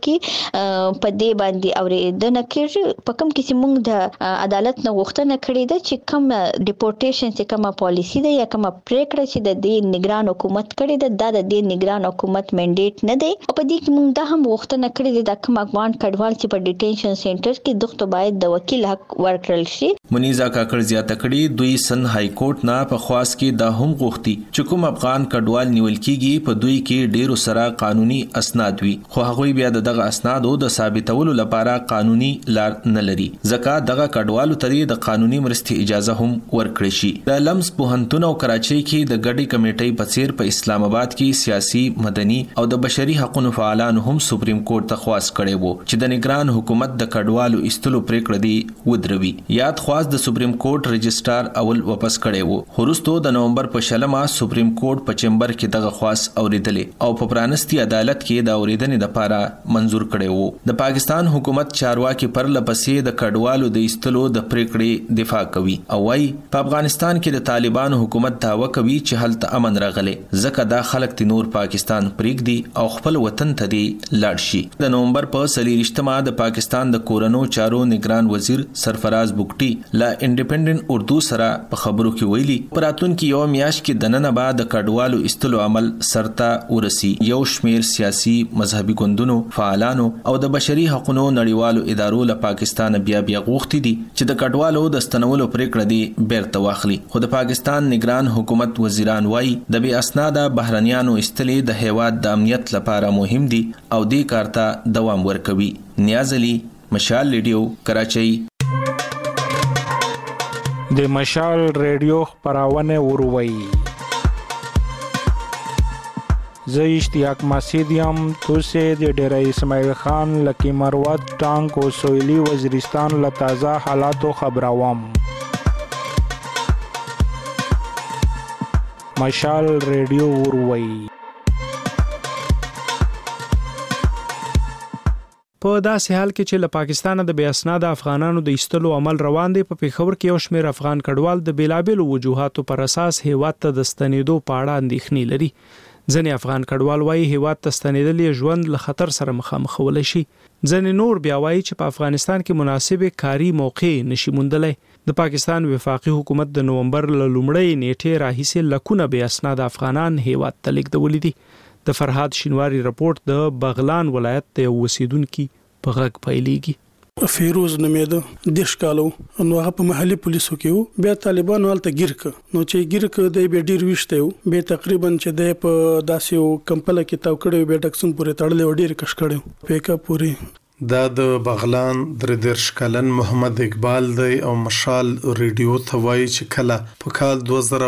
کې په دې باندې اوریدنه کیږي. په کوم کې موږ د عدالت نه غوښتنه کړې ده چې کوم ډیپورټیشن چې کومه پالیسی ده یا کومه پریکړه چې د دې نگران حکومت کړې ده دا د دې نگران حکومت منډیټ نه دی او په دې کې موږ دا هم غوښتنه کړې ده کوم افغان کډوال چې په ډیټینشن سنټر کې دغه باید د وکیل حق ورکړل شي. منیزا کاکړ زیاته کړي دوی سن های کورټ نه په خواست کې دا هم غوښتي چې کوم افغان کډوال نیول کیږي په دوی کې ډیرو سره قانوني اسناد وي خو هغه بیا دغه اسنادو د ثابتولو لپاره قانوني لار نه لري ځکه دغه کډوالو ته د قانوني مرستې اجازه هم ورکړي شي. د لمز پوهنتون او کراچۍ کې د غړي کمیټې په څیر په اسلام آباد کې سیاسي مدني او د بشري حقوقو فعالانو هم سپریم کورټ ته خواست کړي وو چې د نگران حکومت د کډوالو ایستلو پریکړه دی ودروي. یاد خواست د سپریم کورټ رجسترار اول واپس کړي وو. هرڅو د نومبر په 10مه سپریم کورټ په چمبر کې دغه خواست اوریدلې او په پرانستی عدالت کې د اوریدنې لپاره منزور کړي وو. د پاکستان حکومت چارواکي پر لپسې د کډوالو د ایستلو د پریکړې دفاع کوي او وايي په افغانستان کې د طالبانو حکومت دعوه کوي چې هلته امن راغلی ځکه دا خلک د نور پاکستان پریږدي او خپل وطن ته دی لاړ شي. د نومبر په 23مه د پاکستان د کورونو چارو نگران وزیر سرفراز بوګټي لا انډیپندنت اردو سره په خبرو کې ویلي پراتون کې یو میاش کې دننه بعد د کډوالو ایستلو عمل سرته ورسی. یو شمیر سیاسي مذهبي ګوندونو فعالانو او د بشري حقوقو نړیوالو ادارو له پاکستان بیا غوښتي دي چې د کډوالو د ستنولو پریکړه دی بیرته واخلي. خو د پاکستان نگران حکومت وزیران وایي د بیا اسناد بهرنیانو استلې د هیواد د امنیت لپاره مهم دي او دې کار ته دوام ورکوي. نیاز علي مشال ریډیو کراچۍ. د مشال ریډیو خبرونه وروي زه اشتیاق مسیدیم توسه د ډیره اسماعیل خان لکی مروت ټانک او سویلی وزیرستان له تازه حالاتو خبروم. مشال ریډیو وروي. په داسې حال کې چې له پاکستانه د بې اسناده افغانانو د ایستلو عمل روان دی په پیښور کې یو شمېر افغان کډوال د بیلابېلو وجوهاتو پر اساس هیواد ته د ستنېدو په اړه اندېښنې لري. ځینې افغان کډوال وایي هیواد ته ستنېدل یې ژوند له خطر سره مخامخولی شي. ځینې نور بیا وایي چې په افغانستان کې مناسبې کاري موقع نشي موندلی. د پاکستان وفاقي حکومت د نومبر له لومړۍ نیټې راهیسې لکونه بې اسناده افغانان هیواد ته لیږدولي دي. د فرهاد شینواری رپورت د بغلان ولایت د یو اوسیدونکي په غږ پیلېږي. فیروز نومېده 10 کالو نو هغه په محلي پولیسو کې وو. بیا طالبانو هلته ګیر ک نو چې ګیر ک د به ډیر وشته وو به تقریبا چې د په داسې کمپله کې تاو کړو به ټکسون پورې تړلې ډیر کش کړو پیکا پوری. دا د بغلان درش کلن محمد اقبال دی او مشال ریډیو ته وایي چې کله په کال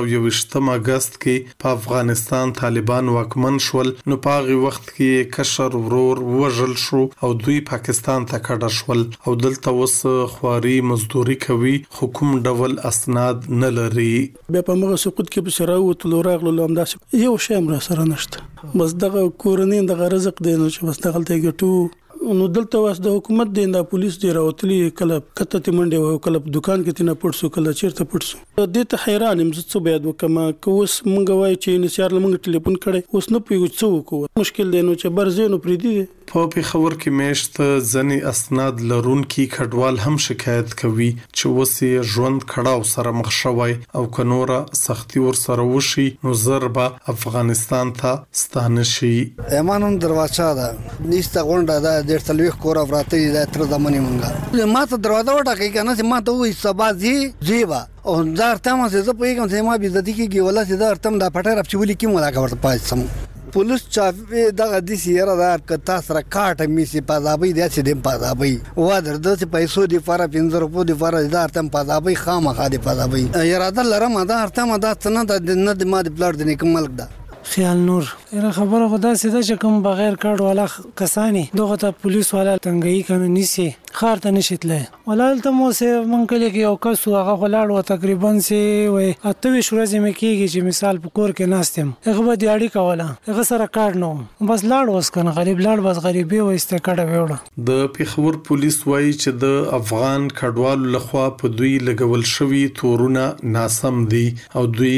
2021 اگست کې په افغانستان طالبان واکمن شول نو په هغه وخت کې کشر ورور وژل شو او دوی پاکستان ته کډه شول او دلته وس خواري مزدوري کوي حکوم ډول اسناد نه لري. بیا په موږ سقوط کې په سراو تل راغلو همداسې یو شی هم را سره نشته بس دغه کورنۍ دغه رزق دی نو چې بس دغه ته ګټو نو دلته واس د حکومت دی د پولیس دی راوتلی کله کته تی منډه و کله دکان کې تنه پړسو کله چیرته پړسو د ته حیران يم څه بیا وکما کوس مونږ وای چې نسیار لمنګ ټلیفون کړي اوس نه پیو څه وکړو مشکل دی نو چې برزینو پری دی. په پیښور کې میشت ځنی اسناد لرونکي کډوال هم شکایت کوي چې وسی ژوند کړهو سره مخ شوی او کنوره سختي ور سره وشي نو ضربه افغانستان ته ستانه شي. ایمانون دروازه ده نيسته غونډه ده د تلويخ کور افراطي د تر زماني مونږه ما ته دروازه وټاکي کنه چې ما ته وې سبازي زیبا او دا ارتم زه په کوم ځای ما بيزدي کې ولا چې دا ارتم دا پټه رب چولي کې ملاقات ورته پاتسم پولیس چا دغه د سیاره دا کتا سره کاټه میسي پازابي د څه د پازابي و درته پیسو دی فار 500 روپو دی فار دا ارتم پازابي خامخا دی پازابي اراده لرم دا ارتم دا څنګه د نه د ما د پلار د نیک ملک دا خیال نور ایره خبره خدا سیده چې کوم بغیر کارت والا کسانی دغه ته پولیس والا تنګي کنه نيسي خار ته نشیتله ولال ته مو سه مونږ کې یو کس هغه ولاړ و تقریبا سي وي اته ورځې مې کېږي چې مثال په کور کې ناستم هغه به دیاړي کوله هغه سره کار نو بس لاړ اوس کنه غریب لاړ بس غریبي وسته کډه وړه. د پیښور پولیس وایي چې د افغان کډوالو لخوا په دوی لګول شوی تورونه ناسم دي او دوی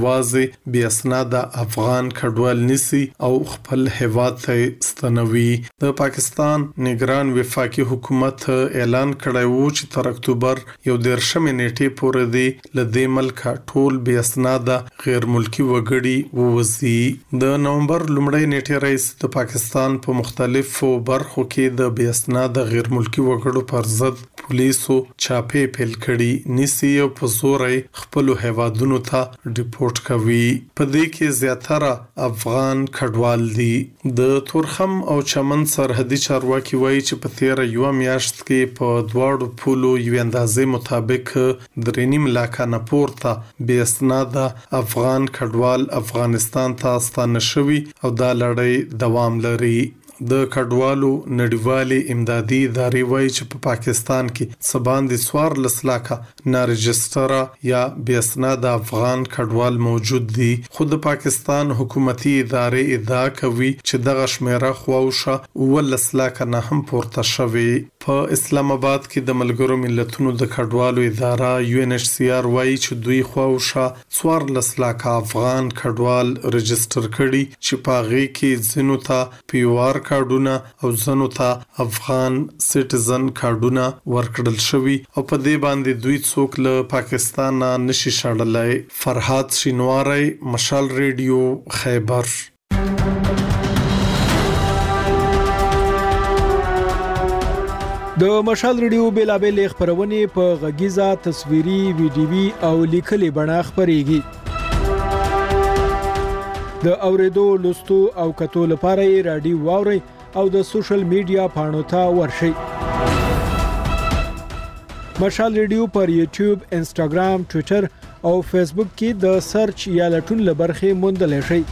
یوازې بیا اسناد افغان کډوال نسی او خپل هیواد ته ستنوي. د پاکستان نگران وفاقي حکومت اعلان کړی و چې تر اکتوبر 11 نیټې پورې دی لدې ملک ټول بې اسناد غیر ملکی وګړي ووزي. د نومبر لومړۍ نیټې رئیس د پاکستان په مختلفو برخو کې د بې اسناد غیر ملکی وګړو پر ضد پولیسو چاپې پیل کړي نسی او په زور خپل هیوادونو ته ډیپورټ کوي. په دې کې زیاتره افغان کډوال دي. د تورخم او چمن سرحدي چارواکي وایي چې په 13 میاشت کې په دواړو پولو یو اندازې مطابق 3.5 لک نه پورته بې اسناد افغان کډوال افغانستان ته ستانه شوي او دا لړۍ دوام لري. د کډوالو نړیوالي امدادي ادارې وایي چې په پاکستان کې سباندې 14 لک نارجستره یا بې اسناد افغان کډوال موجود دي. خود پاکستان حکومتي ادارې ادعا کوي چې دغه شمیره خواوشه 19 لک نه هم پورته شوي. په اسلام آباد کې د ملګرو ملتونو د کډوالو اداره UNHCR وایي چې دوی خواوشه 14 لک افغان کډوال رجستر کړي چې په هغه کې ځینو ته پیوار کارډونه او ځینو ته افغان سټیزن کارډونه ورکړل شوي او په دې باندې دوی څوک له پاکستان نشي شړلای. فرحات شینواری، مشال ریډیو، خیبر. د مشال ریډیو بیلابل خبرونه په غږیزه تصویري ویډیوي او لیکلي بڼه خبريږي. د اوریدو لوستو او کتو لپاره رادیو واوري او د سوشل میډیا پاڼو ته ورشي. مشال ریډیو پر یوټیوب، انسټاګرام، ټوئیټر او فیسبوک کې د سرچ یا لټون لبرخه موندل شي.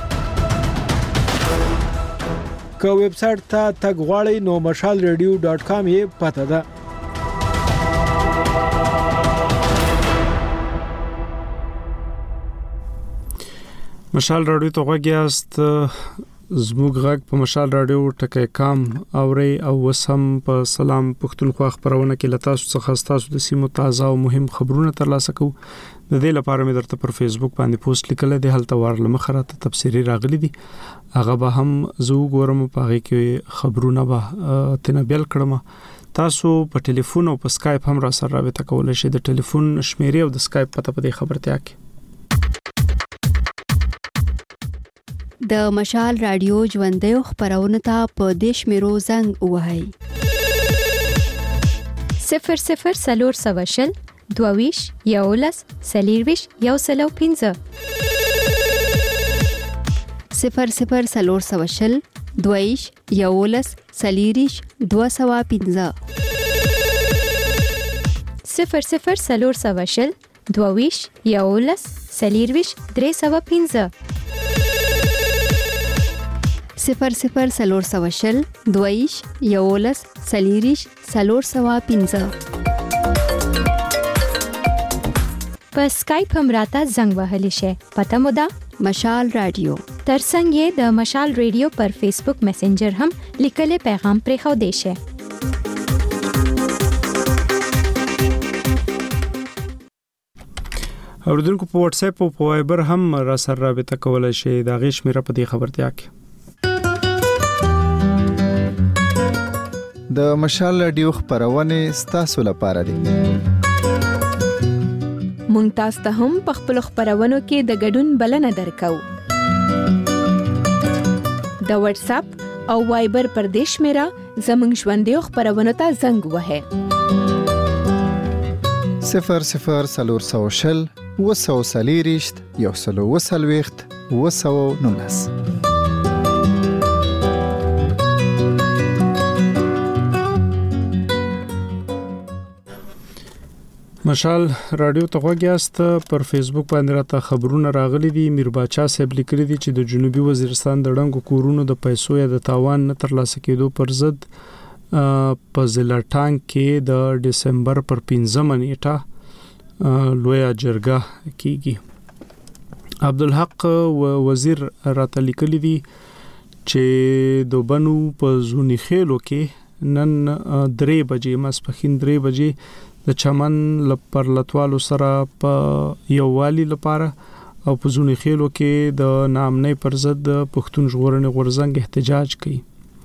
که ویب سټ ته تګ غواړئ نو mashalradio.com یې پته ده. مشال رادیو ته غوږیاست. زموږ غږ په مشال رادیو ټکی کام اوري او وسم په سلام پښتونخوا خبرونه کې لتاسو څخه تاسو د سیمو تازه او مهم خبرونه ترلاسه کوو. د دې لپاره مې درته پر فیسبوک باندې پوسټ لیکل دي، هلته ورله مخراته تفسیری راغلي دي، هغه به هم زه وګورم، په هغه کې خبرونه به تنه بیل کړم. تاسو په ټلیفون او په سکایپ هم را سره رابطه کولای شئ. د ټلیفون شمیرې او د سکایپ پته په دې خبرتیا کې. د مشال رادیو ژوندۍ خبرونه ته په دیش میرو زنګ وهاي 00 سلور سواشل 22 11 سلیرویش 115 00 سلور سواشل 22 11 سلیریش 215 00 سلور سواشل 22 11 سلیرویش 315 00 سلور سواشل 22 11 سلیریش 415 په سکایپ هم راته زنګ وهلی شي. پته مو ده مشال رادیو. ترڅنګ یې د مشال رادیو پر فیسبوک میسنجر هم لیکل پیغام پرې خو دی شي. اوردونکو په واتس اپ او په وایبر هم را سره رابطه کولای شي. دا غیش میرا په دې خبرتیا کې د مشال رادیو خبرونه ستاسو لپاره دي. مونږ تاسو ته هم په خپل خبرونو کې د ګډون بلنه درکو. د واتس اپ او وایبر پر دیش میرا زمنګ ژوندې خبرونه ته زنګ وهه 00 سلور سواشل وسو سلیریشت یو سلو وسلويخت وسو نونس. مشال رادیو ته غوږیاست. پر فیسبوک باندې راته خبرونه راغلي دي. میر باچا صاحب لیکلي دي چې د جنوبي وزیرستان د ډنګو کورونو د پیسو یا د تاوان نه ترلاسه کېدو پر ضد په ضلع ټانګ کې د دسمبر پر 15 نیټه لویا جرګه کیږي. عبدالحق وزیر راته لیکلي دي چې د بنو په زونی خېلو کې نن 3 بجې ماسپښین 3 بجې د چمن پر لټوالو سره په یووالي لپاره او په زونی خېلو کې د نامنۍ پر ضد پښتون ژغورنې غورځنګ احتجاج کوي.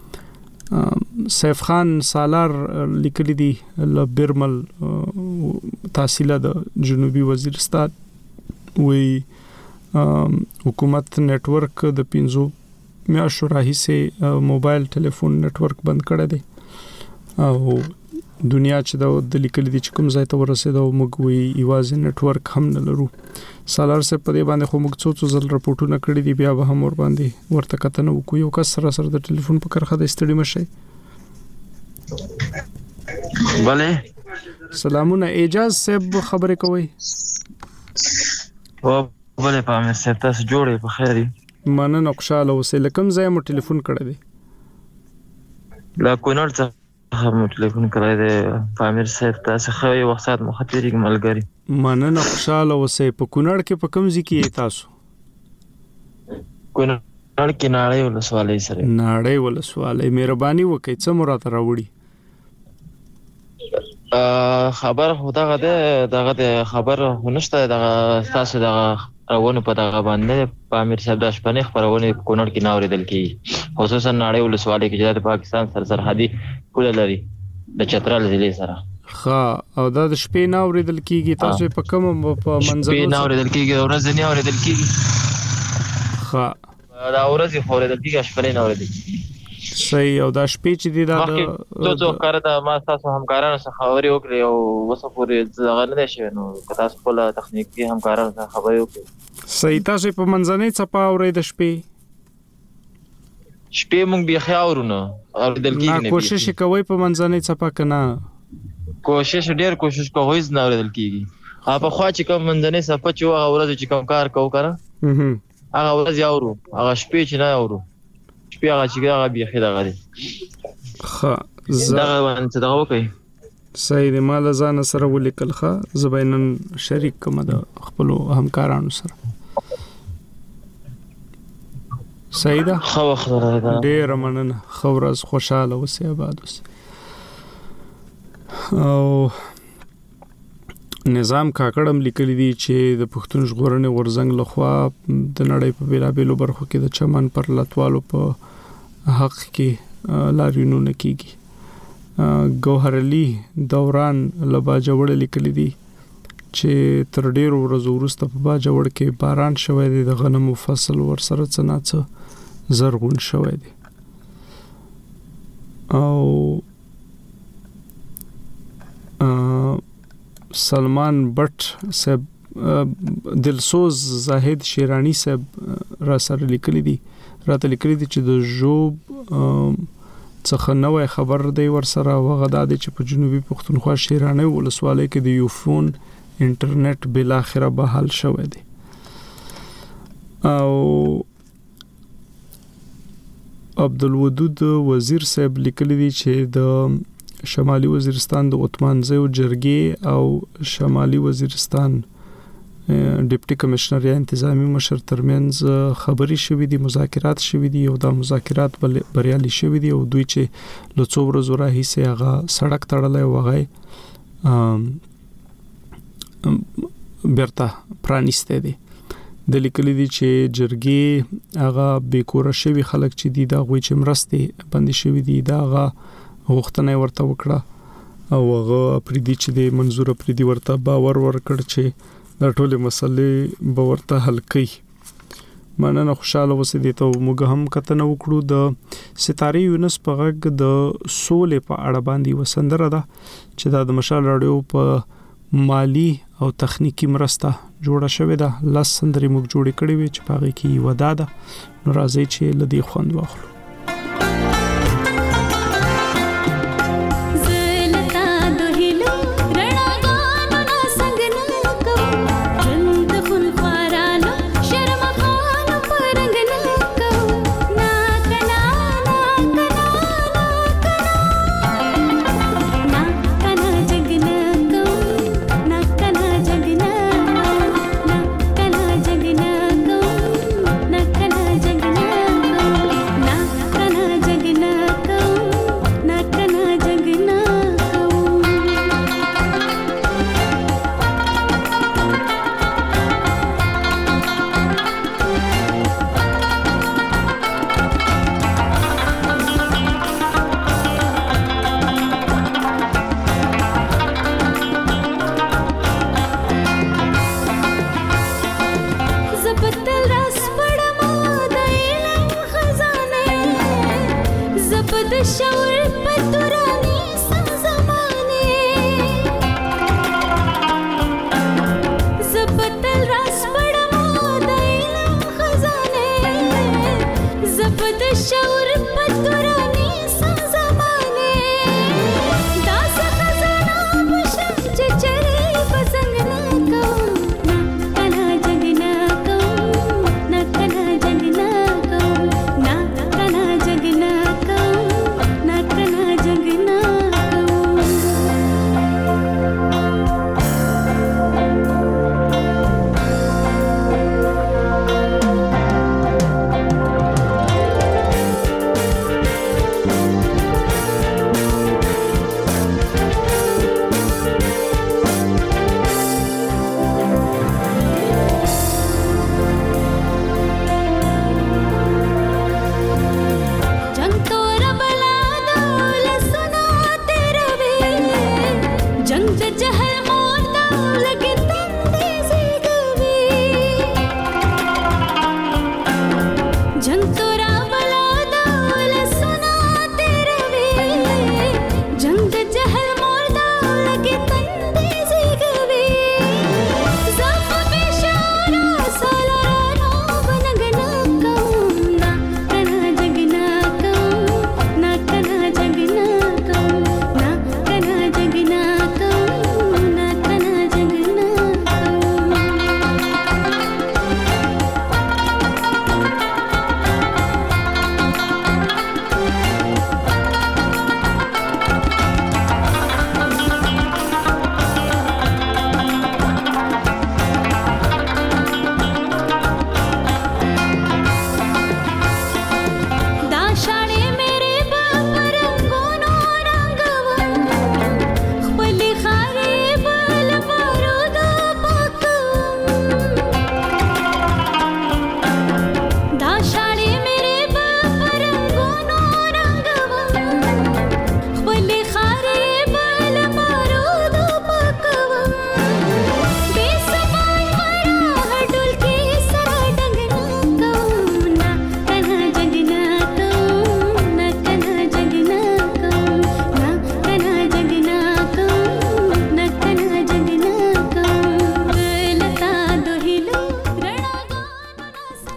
سیف خان سالار لیکلی دی ل برمل تحصیل د جنوبي وزیرستان وی حکومت نتورک د 15 میاشتو راهیسې موبایل ټلیفون نتورک بند کړی دی او دنیا چې د لیکل دي چې کوم ځای ته ورسېدو موږ وی ایواز نتورک هم نه لرو. سالار سره په دې باندې خو موږ څو ځل راپورټونه کړی دي بیا به هم ور باندې ورته کتنه وکړو. یو کس سره د ټلیفون په کرخه د استړي مشه. بله سلامونه اعجاز صاحب خبرې کوي. او بله پامه صاحب تاسو جوړې په خیري مننه خوشاله اوسې. لکم ځای مو ټلیفون کړی دی لا کونړ څخه هم ټلیفون کړی دی پامیر صاحب تاسو خو یو وخت مخاطرې ملګری مننه خوشاله اوسې. په کونړ کې په کوم ځای کې تاسو؟ کونړ کې ناړۍ ولسوالۍ سره. ناړۍ ولسوالۍ مهرباني وکړئ څه مراد راوړي خبر خدای دغه خبر هنشته دغه تاسو دغه راونه په دغه باندې پامیر صاحب د شپنې خبرونه کونړ کې ناوریدل کی خصوصا ناړۍ ولسوالۍ کې چې د پاکستان سره سرحدي پوله لري د چترال ضلع سره. ها او دا د شپې ناوریدل کیږي تاسو په کوم په منځ شپې ناوریدل کیږي ورځ نه اوریدل کیږي. ها دا ورځ خو اوریدل کیږي شپې نه اوریدل کیږي. صحیح. او دا شپې چې دی دا څو کار دا ما تاسو همکارانو سره خبرې وکړې او وسه پورې ځغه نه شي نو تاسو خپل تخنیکی همکارانو سره خبرې وکړې. صحیح. تاسو په منځنۍ چپا اورې د شپې مونږ بیا خاورونه اوریدل کیږي نه. کوشش کوي په منځنۍ چپا کنه ډیر کوشش کوي نه اوریدل کیږي. په خوا چې کوم منځنۍ چپا چې هغه ورځ چې کوم کار کوو کنه هغه ورځ یاورو هغه شپې چې نه یاورو شپې هغه چې هغه بیا خیدا غري ښه دا څه دا وکي. صحیح دی. مال ځان سره ولیکل ښه زبینن شریک کوم د خپل همکارانو سره. صحیح ده. خو خبره ده. ډیر مننه. خورز خوشاله اوسې آباد اوسې. او نظام کاکړم لیکلی دی چې د پښتون ژغورنې غورځنګ لخوا د نړۍ په بیلابېلو برخو کې د چمن پر لټوالو په حق کې لاریونونه کیږي. ګوهر علي دوران له باجوړ لیکلی دی چې تر ډیرو ورځو وروسته په باجوړ کې باران شوی دی. د غنمو فصل ورسره څه نه څه زرغون شوی دی. او سلمان بټ صاحب دلسوز زاهد شیرانی صاحب را سره لیکلي دي چې د ژوب څخه نوې خبر دی ورسره وغدا د چې په جنوبي پښتونخوا شیرانی ولسوالۍ کې د یوفون انټرنیټ بل اخره بحال شوی دی او عبدالودود وزیر صاحب لیکلی دی چې د شمالي وزیرستان د عثمانزیو جرګې او شمالي وزیرستان ډیپټي کمشنر یا انتظامی مشر ترمنځ خبري شوې دي مذاکرات شوې دي او دا مذاکرات بریالي شوې دي او دوی چې له څو ورځې راهیسې هغه سړک تړلې وغای بیرته پرانیسته دي د لیکلي دي چې جرګې هغه بیکوره شوی خلک چې دي دا غوي چې مرستې بندي شوی دي دا هغه غوښتنه ورته وکړه او هغه پریدي چې د منظور پریدي ورته باور ورکړ چې دا ټولې مسلې به ورته حل کړي مننه خوشاله اوسې دي ته موږ هم کتنه وکړو د ستاري یونس په غږ د سولې په اړه باندې وسندره ده چې د مشال رادیو په مالی او تخنیکی مرسته جوړه شوې ده لاس سندري موږ جوړې کړې وي چې پاغي کې ودا ده نو راځي چې لدی خوند واخلو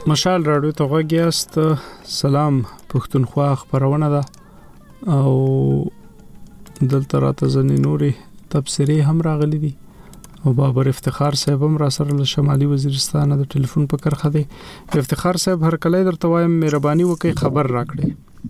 مشال راډیو ته غوږیاست. سلام پښتونخوا خبرونه ده او دلته راته ځنې نورې تبصرې هم راغلي دي او بابر افتخار صاحب هم را سره له شمالي وزیرستان د ټلیفون په کرخه دی. افتخار صاحب هر کله درته وایم مهرباني وکړئ خبر راکړئ.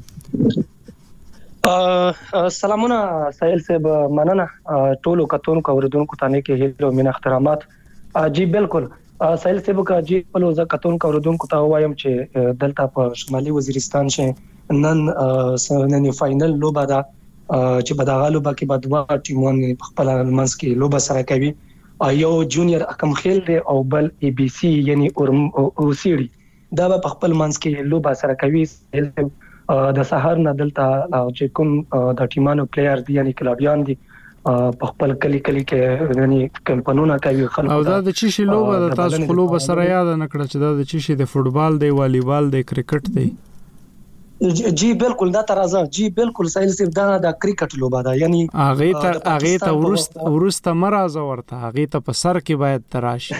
سلامونه سایل صاحب، مننه ټولو کتونکو اوریدونکو ته نه کې هیله او مینه احترامات. جی بالکل سایل صاحب کا جی په لوزه کتونکو اوریدونکو ته وایم چې دلته په شمالي وزیرستان شه نن فائنل لوبه ده چې په دغه لوبه کې به دوه ټیمونه په خپل منځ کې لوبه سره کوي. یو جونیئر اکم خیل دی او بل ای بی سی یعنی اوسیډي دا په خپل منځ کې لوبه سره کوي. د سحر نه دلته چې کوم د ټیمانو پلیئر دي یعنی کلابیان دي په خپل کلی کې یعنی کمپنونه کوي خلک. او دا د چی شي لوبه د تاسو خلوب سره یاد نه کړ چې دا د چی شي د فوتبال دی، والیبال دی، کرکټ دی؟ جی بالکل دا ترازه جی بالکل سایل صرف دا د کرکټ لوبه ده یعنی هغه ته ورسته مرزه ورته هغه ته په سر کې باید تراشي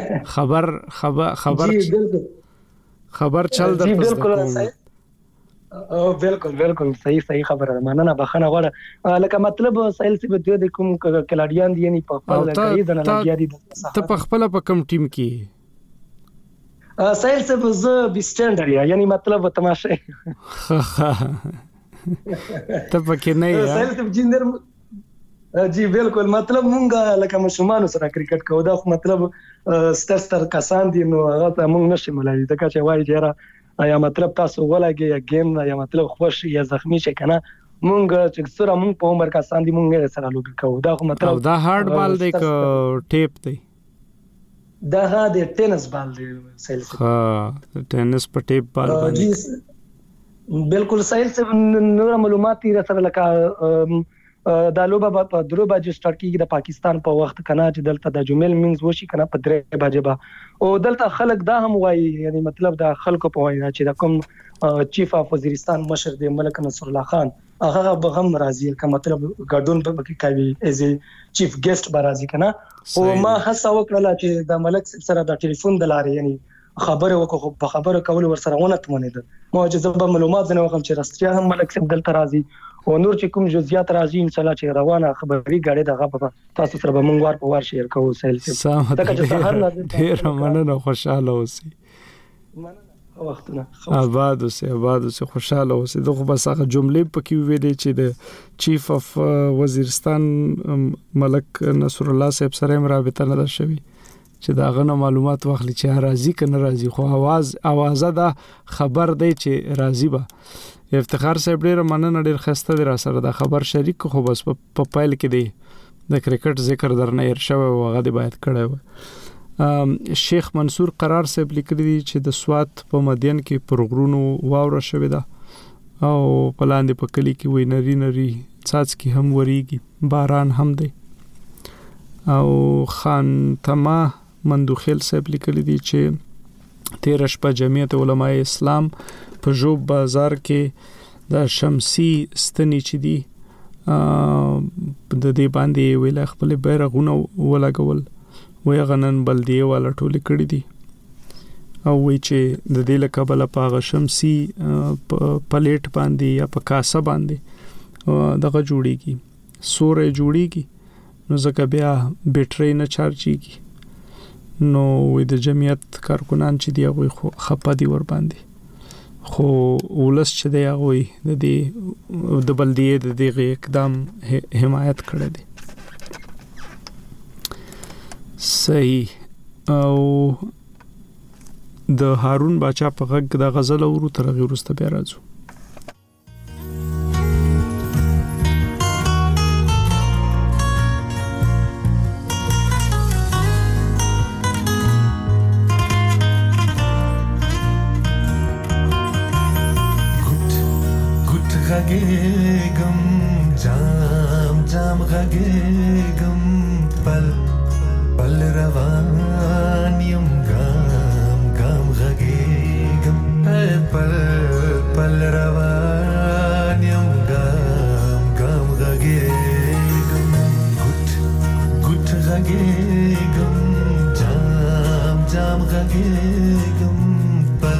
خبر چل در بالکل صحیح خبره ده. مننه بخنه غواړه لکه مطلب سایل صرف د کوم کلاډیان دي یعنی په خپل کې د نه لګیا دي. ته په خپل په کوم ټیم کې سایل صاحب ز بي سټانډرډ یعنی مطلب تماشه ته پکې نه یې سایل صاحب جینر جی بالکل مطلب مونږه لکه مشمانو سره کرکټ کوو دا مطلب ستر کسان دي نو هغه مونږ نشي ملایي دا چې وایي جره یا مطلب تاسو ولګي یا گیم یا مطلب خوش یا زخمی شي کنه مونږ چې سره مونږ په عمر کسان دي مونږ سره لوبي کوو. دا مطلب دا هارد بال دی که ټیپ دی؟ دا د ټینس بال دی سایل صاحب. ټینس په ټیپ بال باندې بالکل سایل صاحب نور معلومات سره لکه دا لوبه په 3 بجې سٹارټ کیږي د پاکستان په وخت کنه چې دلته د جمعې منځ وشي کنه په 3 بجې با او دلته خلک دا هم وایي یعنی مطلب دا خلکو په وایي چې د کوم چیف اف وزیرستان مشر دی ملک نصر الله خان هغه به هم راځي که مطلب ګډون به کوي ایز چیف ګیسټ به راځي کنه. او ما هڅه وکړه چې د ملک سره د ټلیفون د لارې یعنی خبره وکړو په خبره کول ور سره ونه تمنید مو چې زب معلومات نه وکم چې رستیا هم ملک سره دلته راځي او نور چې کوم جزئیات راځي ان شاء الله چې روانه خبري غاړي دغه په تاسو سره به مونږ په وار شیر کوو سیل صاحب. ډیر مننه خوشاله اوسئ وختونه آباد اوسه خوشاله اوسه. دغه بس هغه جملې پکې ویلې چې د چیف اف وزیرستان ملک نصر الله صاحب سره رابطه نه ده شوی چې دا غنه معلومات واخلي چې راضي کنه راضي خو اوازه دا خبر دی چې راضي به. افتخار صاحب ډیر مننه ډیر خسته دی را سره دا خبر شریک خو بس په پایل کې دی د کرکټ ذکر درنه ير شوی او هغه دی باید کړی و. شیخ منصور قرار صاحب لیکلی دی چې د سوات په مدین کې پرغرونو واوره شوې ده او پلاندې په کلی کې وې نری څاڅکي هم وریږي باران هم دی. او خان تما مندوخیل صاحب لیکلی دی چې 13 شپه جمعیت علماء اسلام په جوب بازار کې د شمسي ستنې چې دی د دې باندې ویل خپل بیرغونه ولګول وی غنن بلدیه والا ټوله کړی دي او وی چې د دې لکبل په شمسي پلیټ باندې یا په کاسه باندې دغه جوړیږي سورې جوړیږي نو ځکه بیا بیټری نه چارجيږي نو وی د جمعیت کارکونان چې دی هغه خپه دي ور باندې خو ولس چې دی هغه د دې د بلدیه د دې اقدام حمایت کړی دی. صحیح. او د هارون باچا په غږ د غزل اورو تر غیرسته بیا راځو. गुट गगेगम जाम जाम गगेगम पल पल रवानियम गाम गाम गगेगम पल पल रवानियम गाम गाम गगेगम गुट गगेगम जाम जाम गगेगम पल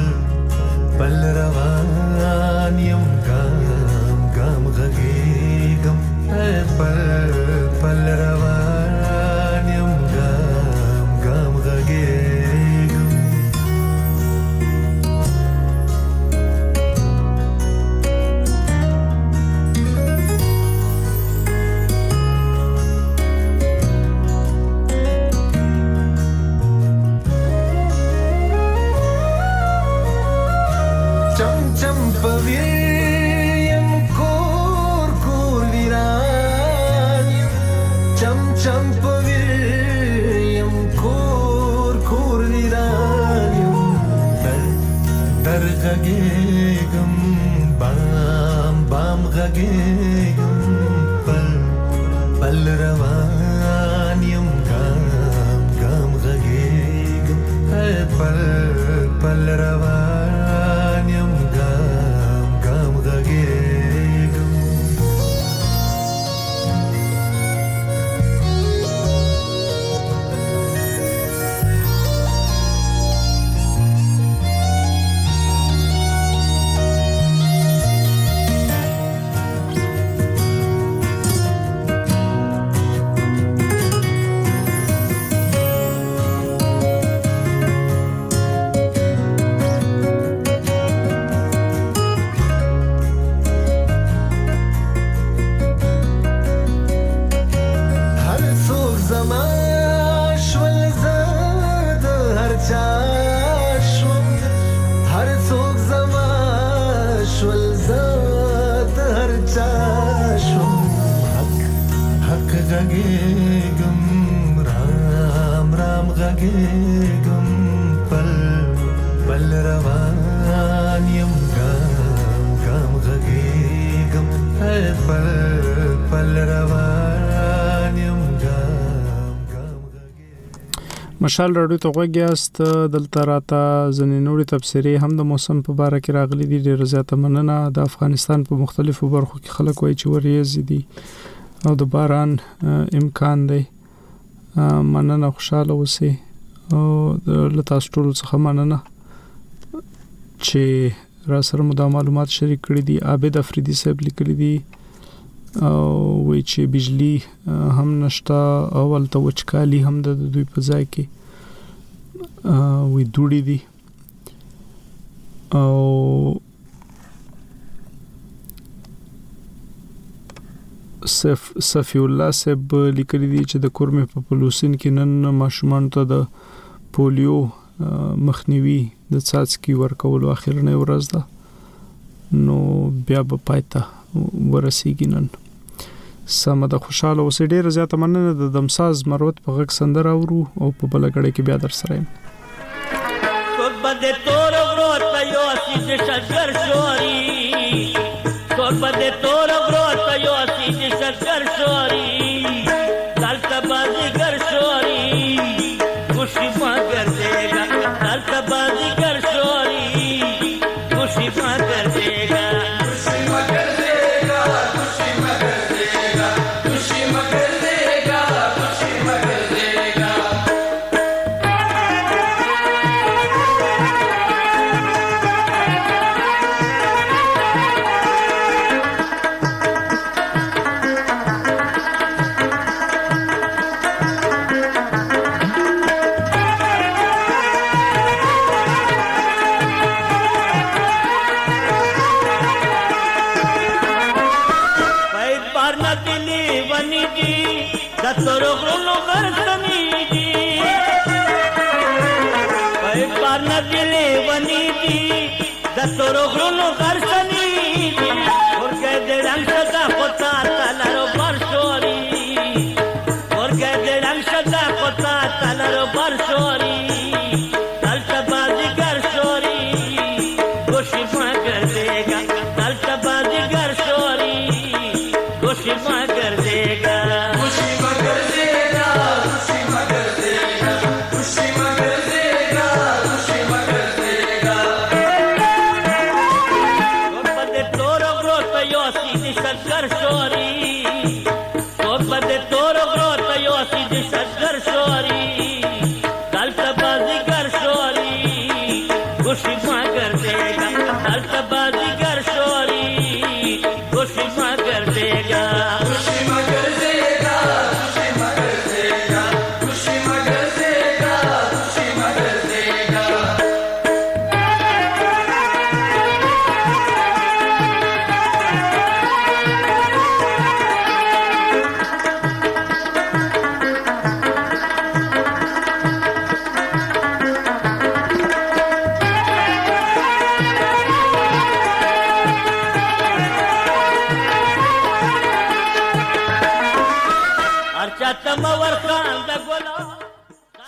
پویم کور کور ویران چم چم پویم کور کور ویران در غږېږم بام بام غږېږم پل پل روان یم ګام ګام غږېږم پل پل روان یم ګام ګام غږېږم مشال راډیو ته غوږیاست. دلته راته ځینې نورې تبصرې هم د موسم په باره کې راغلي دي. ډېره زیاته مننه. د افغانستان په مختلفو برخو کې خلک وایي چې وریځې دي او د باران امکان دی. مننه، خوشاله اوسئ او له تاسو ټولو څخه مننه چې را سره مو دا معلومات شریک کړي دي. عابد افریدي صاحب لیکلي دي او وایي چې بجلی هم نشته او ولته وچکالي هم د دوی په ځای کې وی دوړي دي او صفی الله صاحب لیکلي دي چې د کورمې په پلوسین کې نن ماشومان ته د پولیو مخنیوي د څاڅکي ورکولو اخرنۍ ورځ ده، نو بیا به پایته ورسیږي نن. سمه ده، خوشاله اوسئ. ډېره زیاته مننه. د دمساز مروت په غږ سندره اورو او په بله ګړۍ کې بیا در سره یم. Toro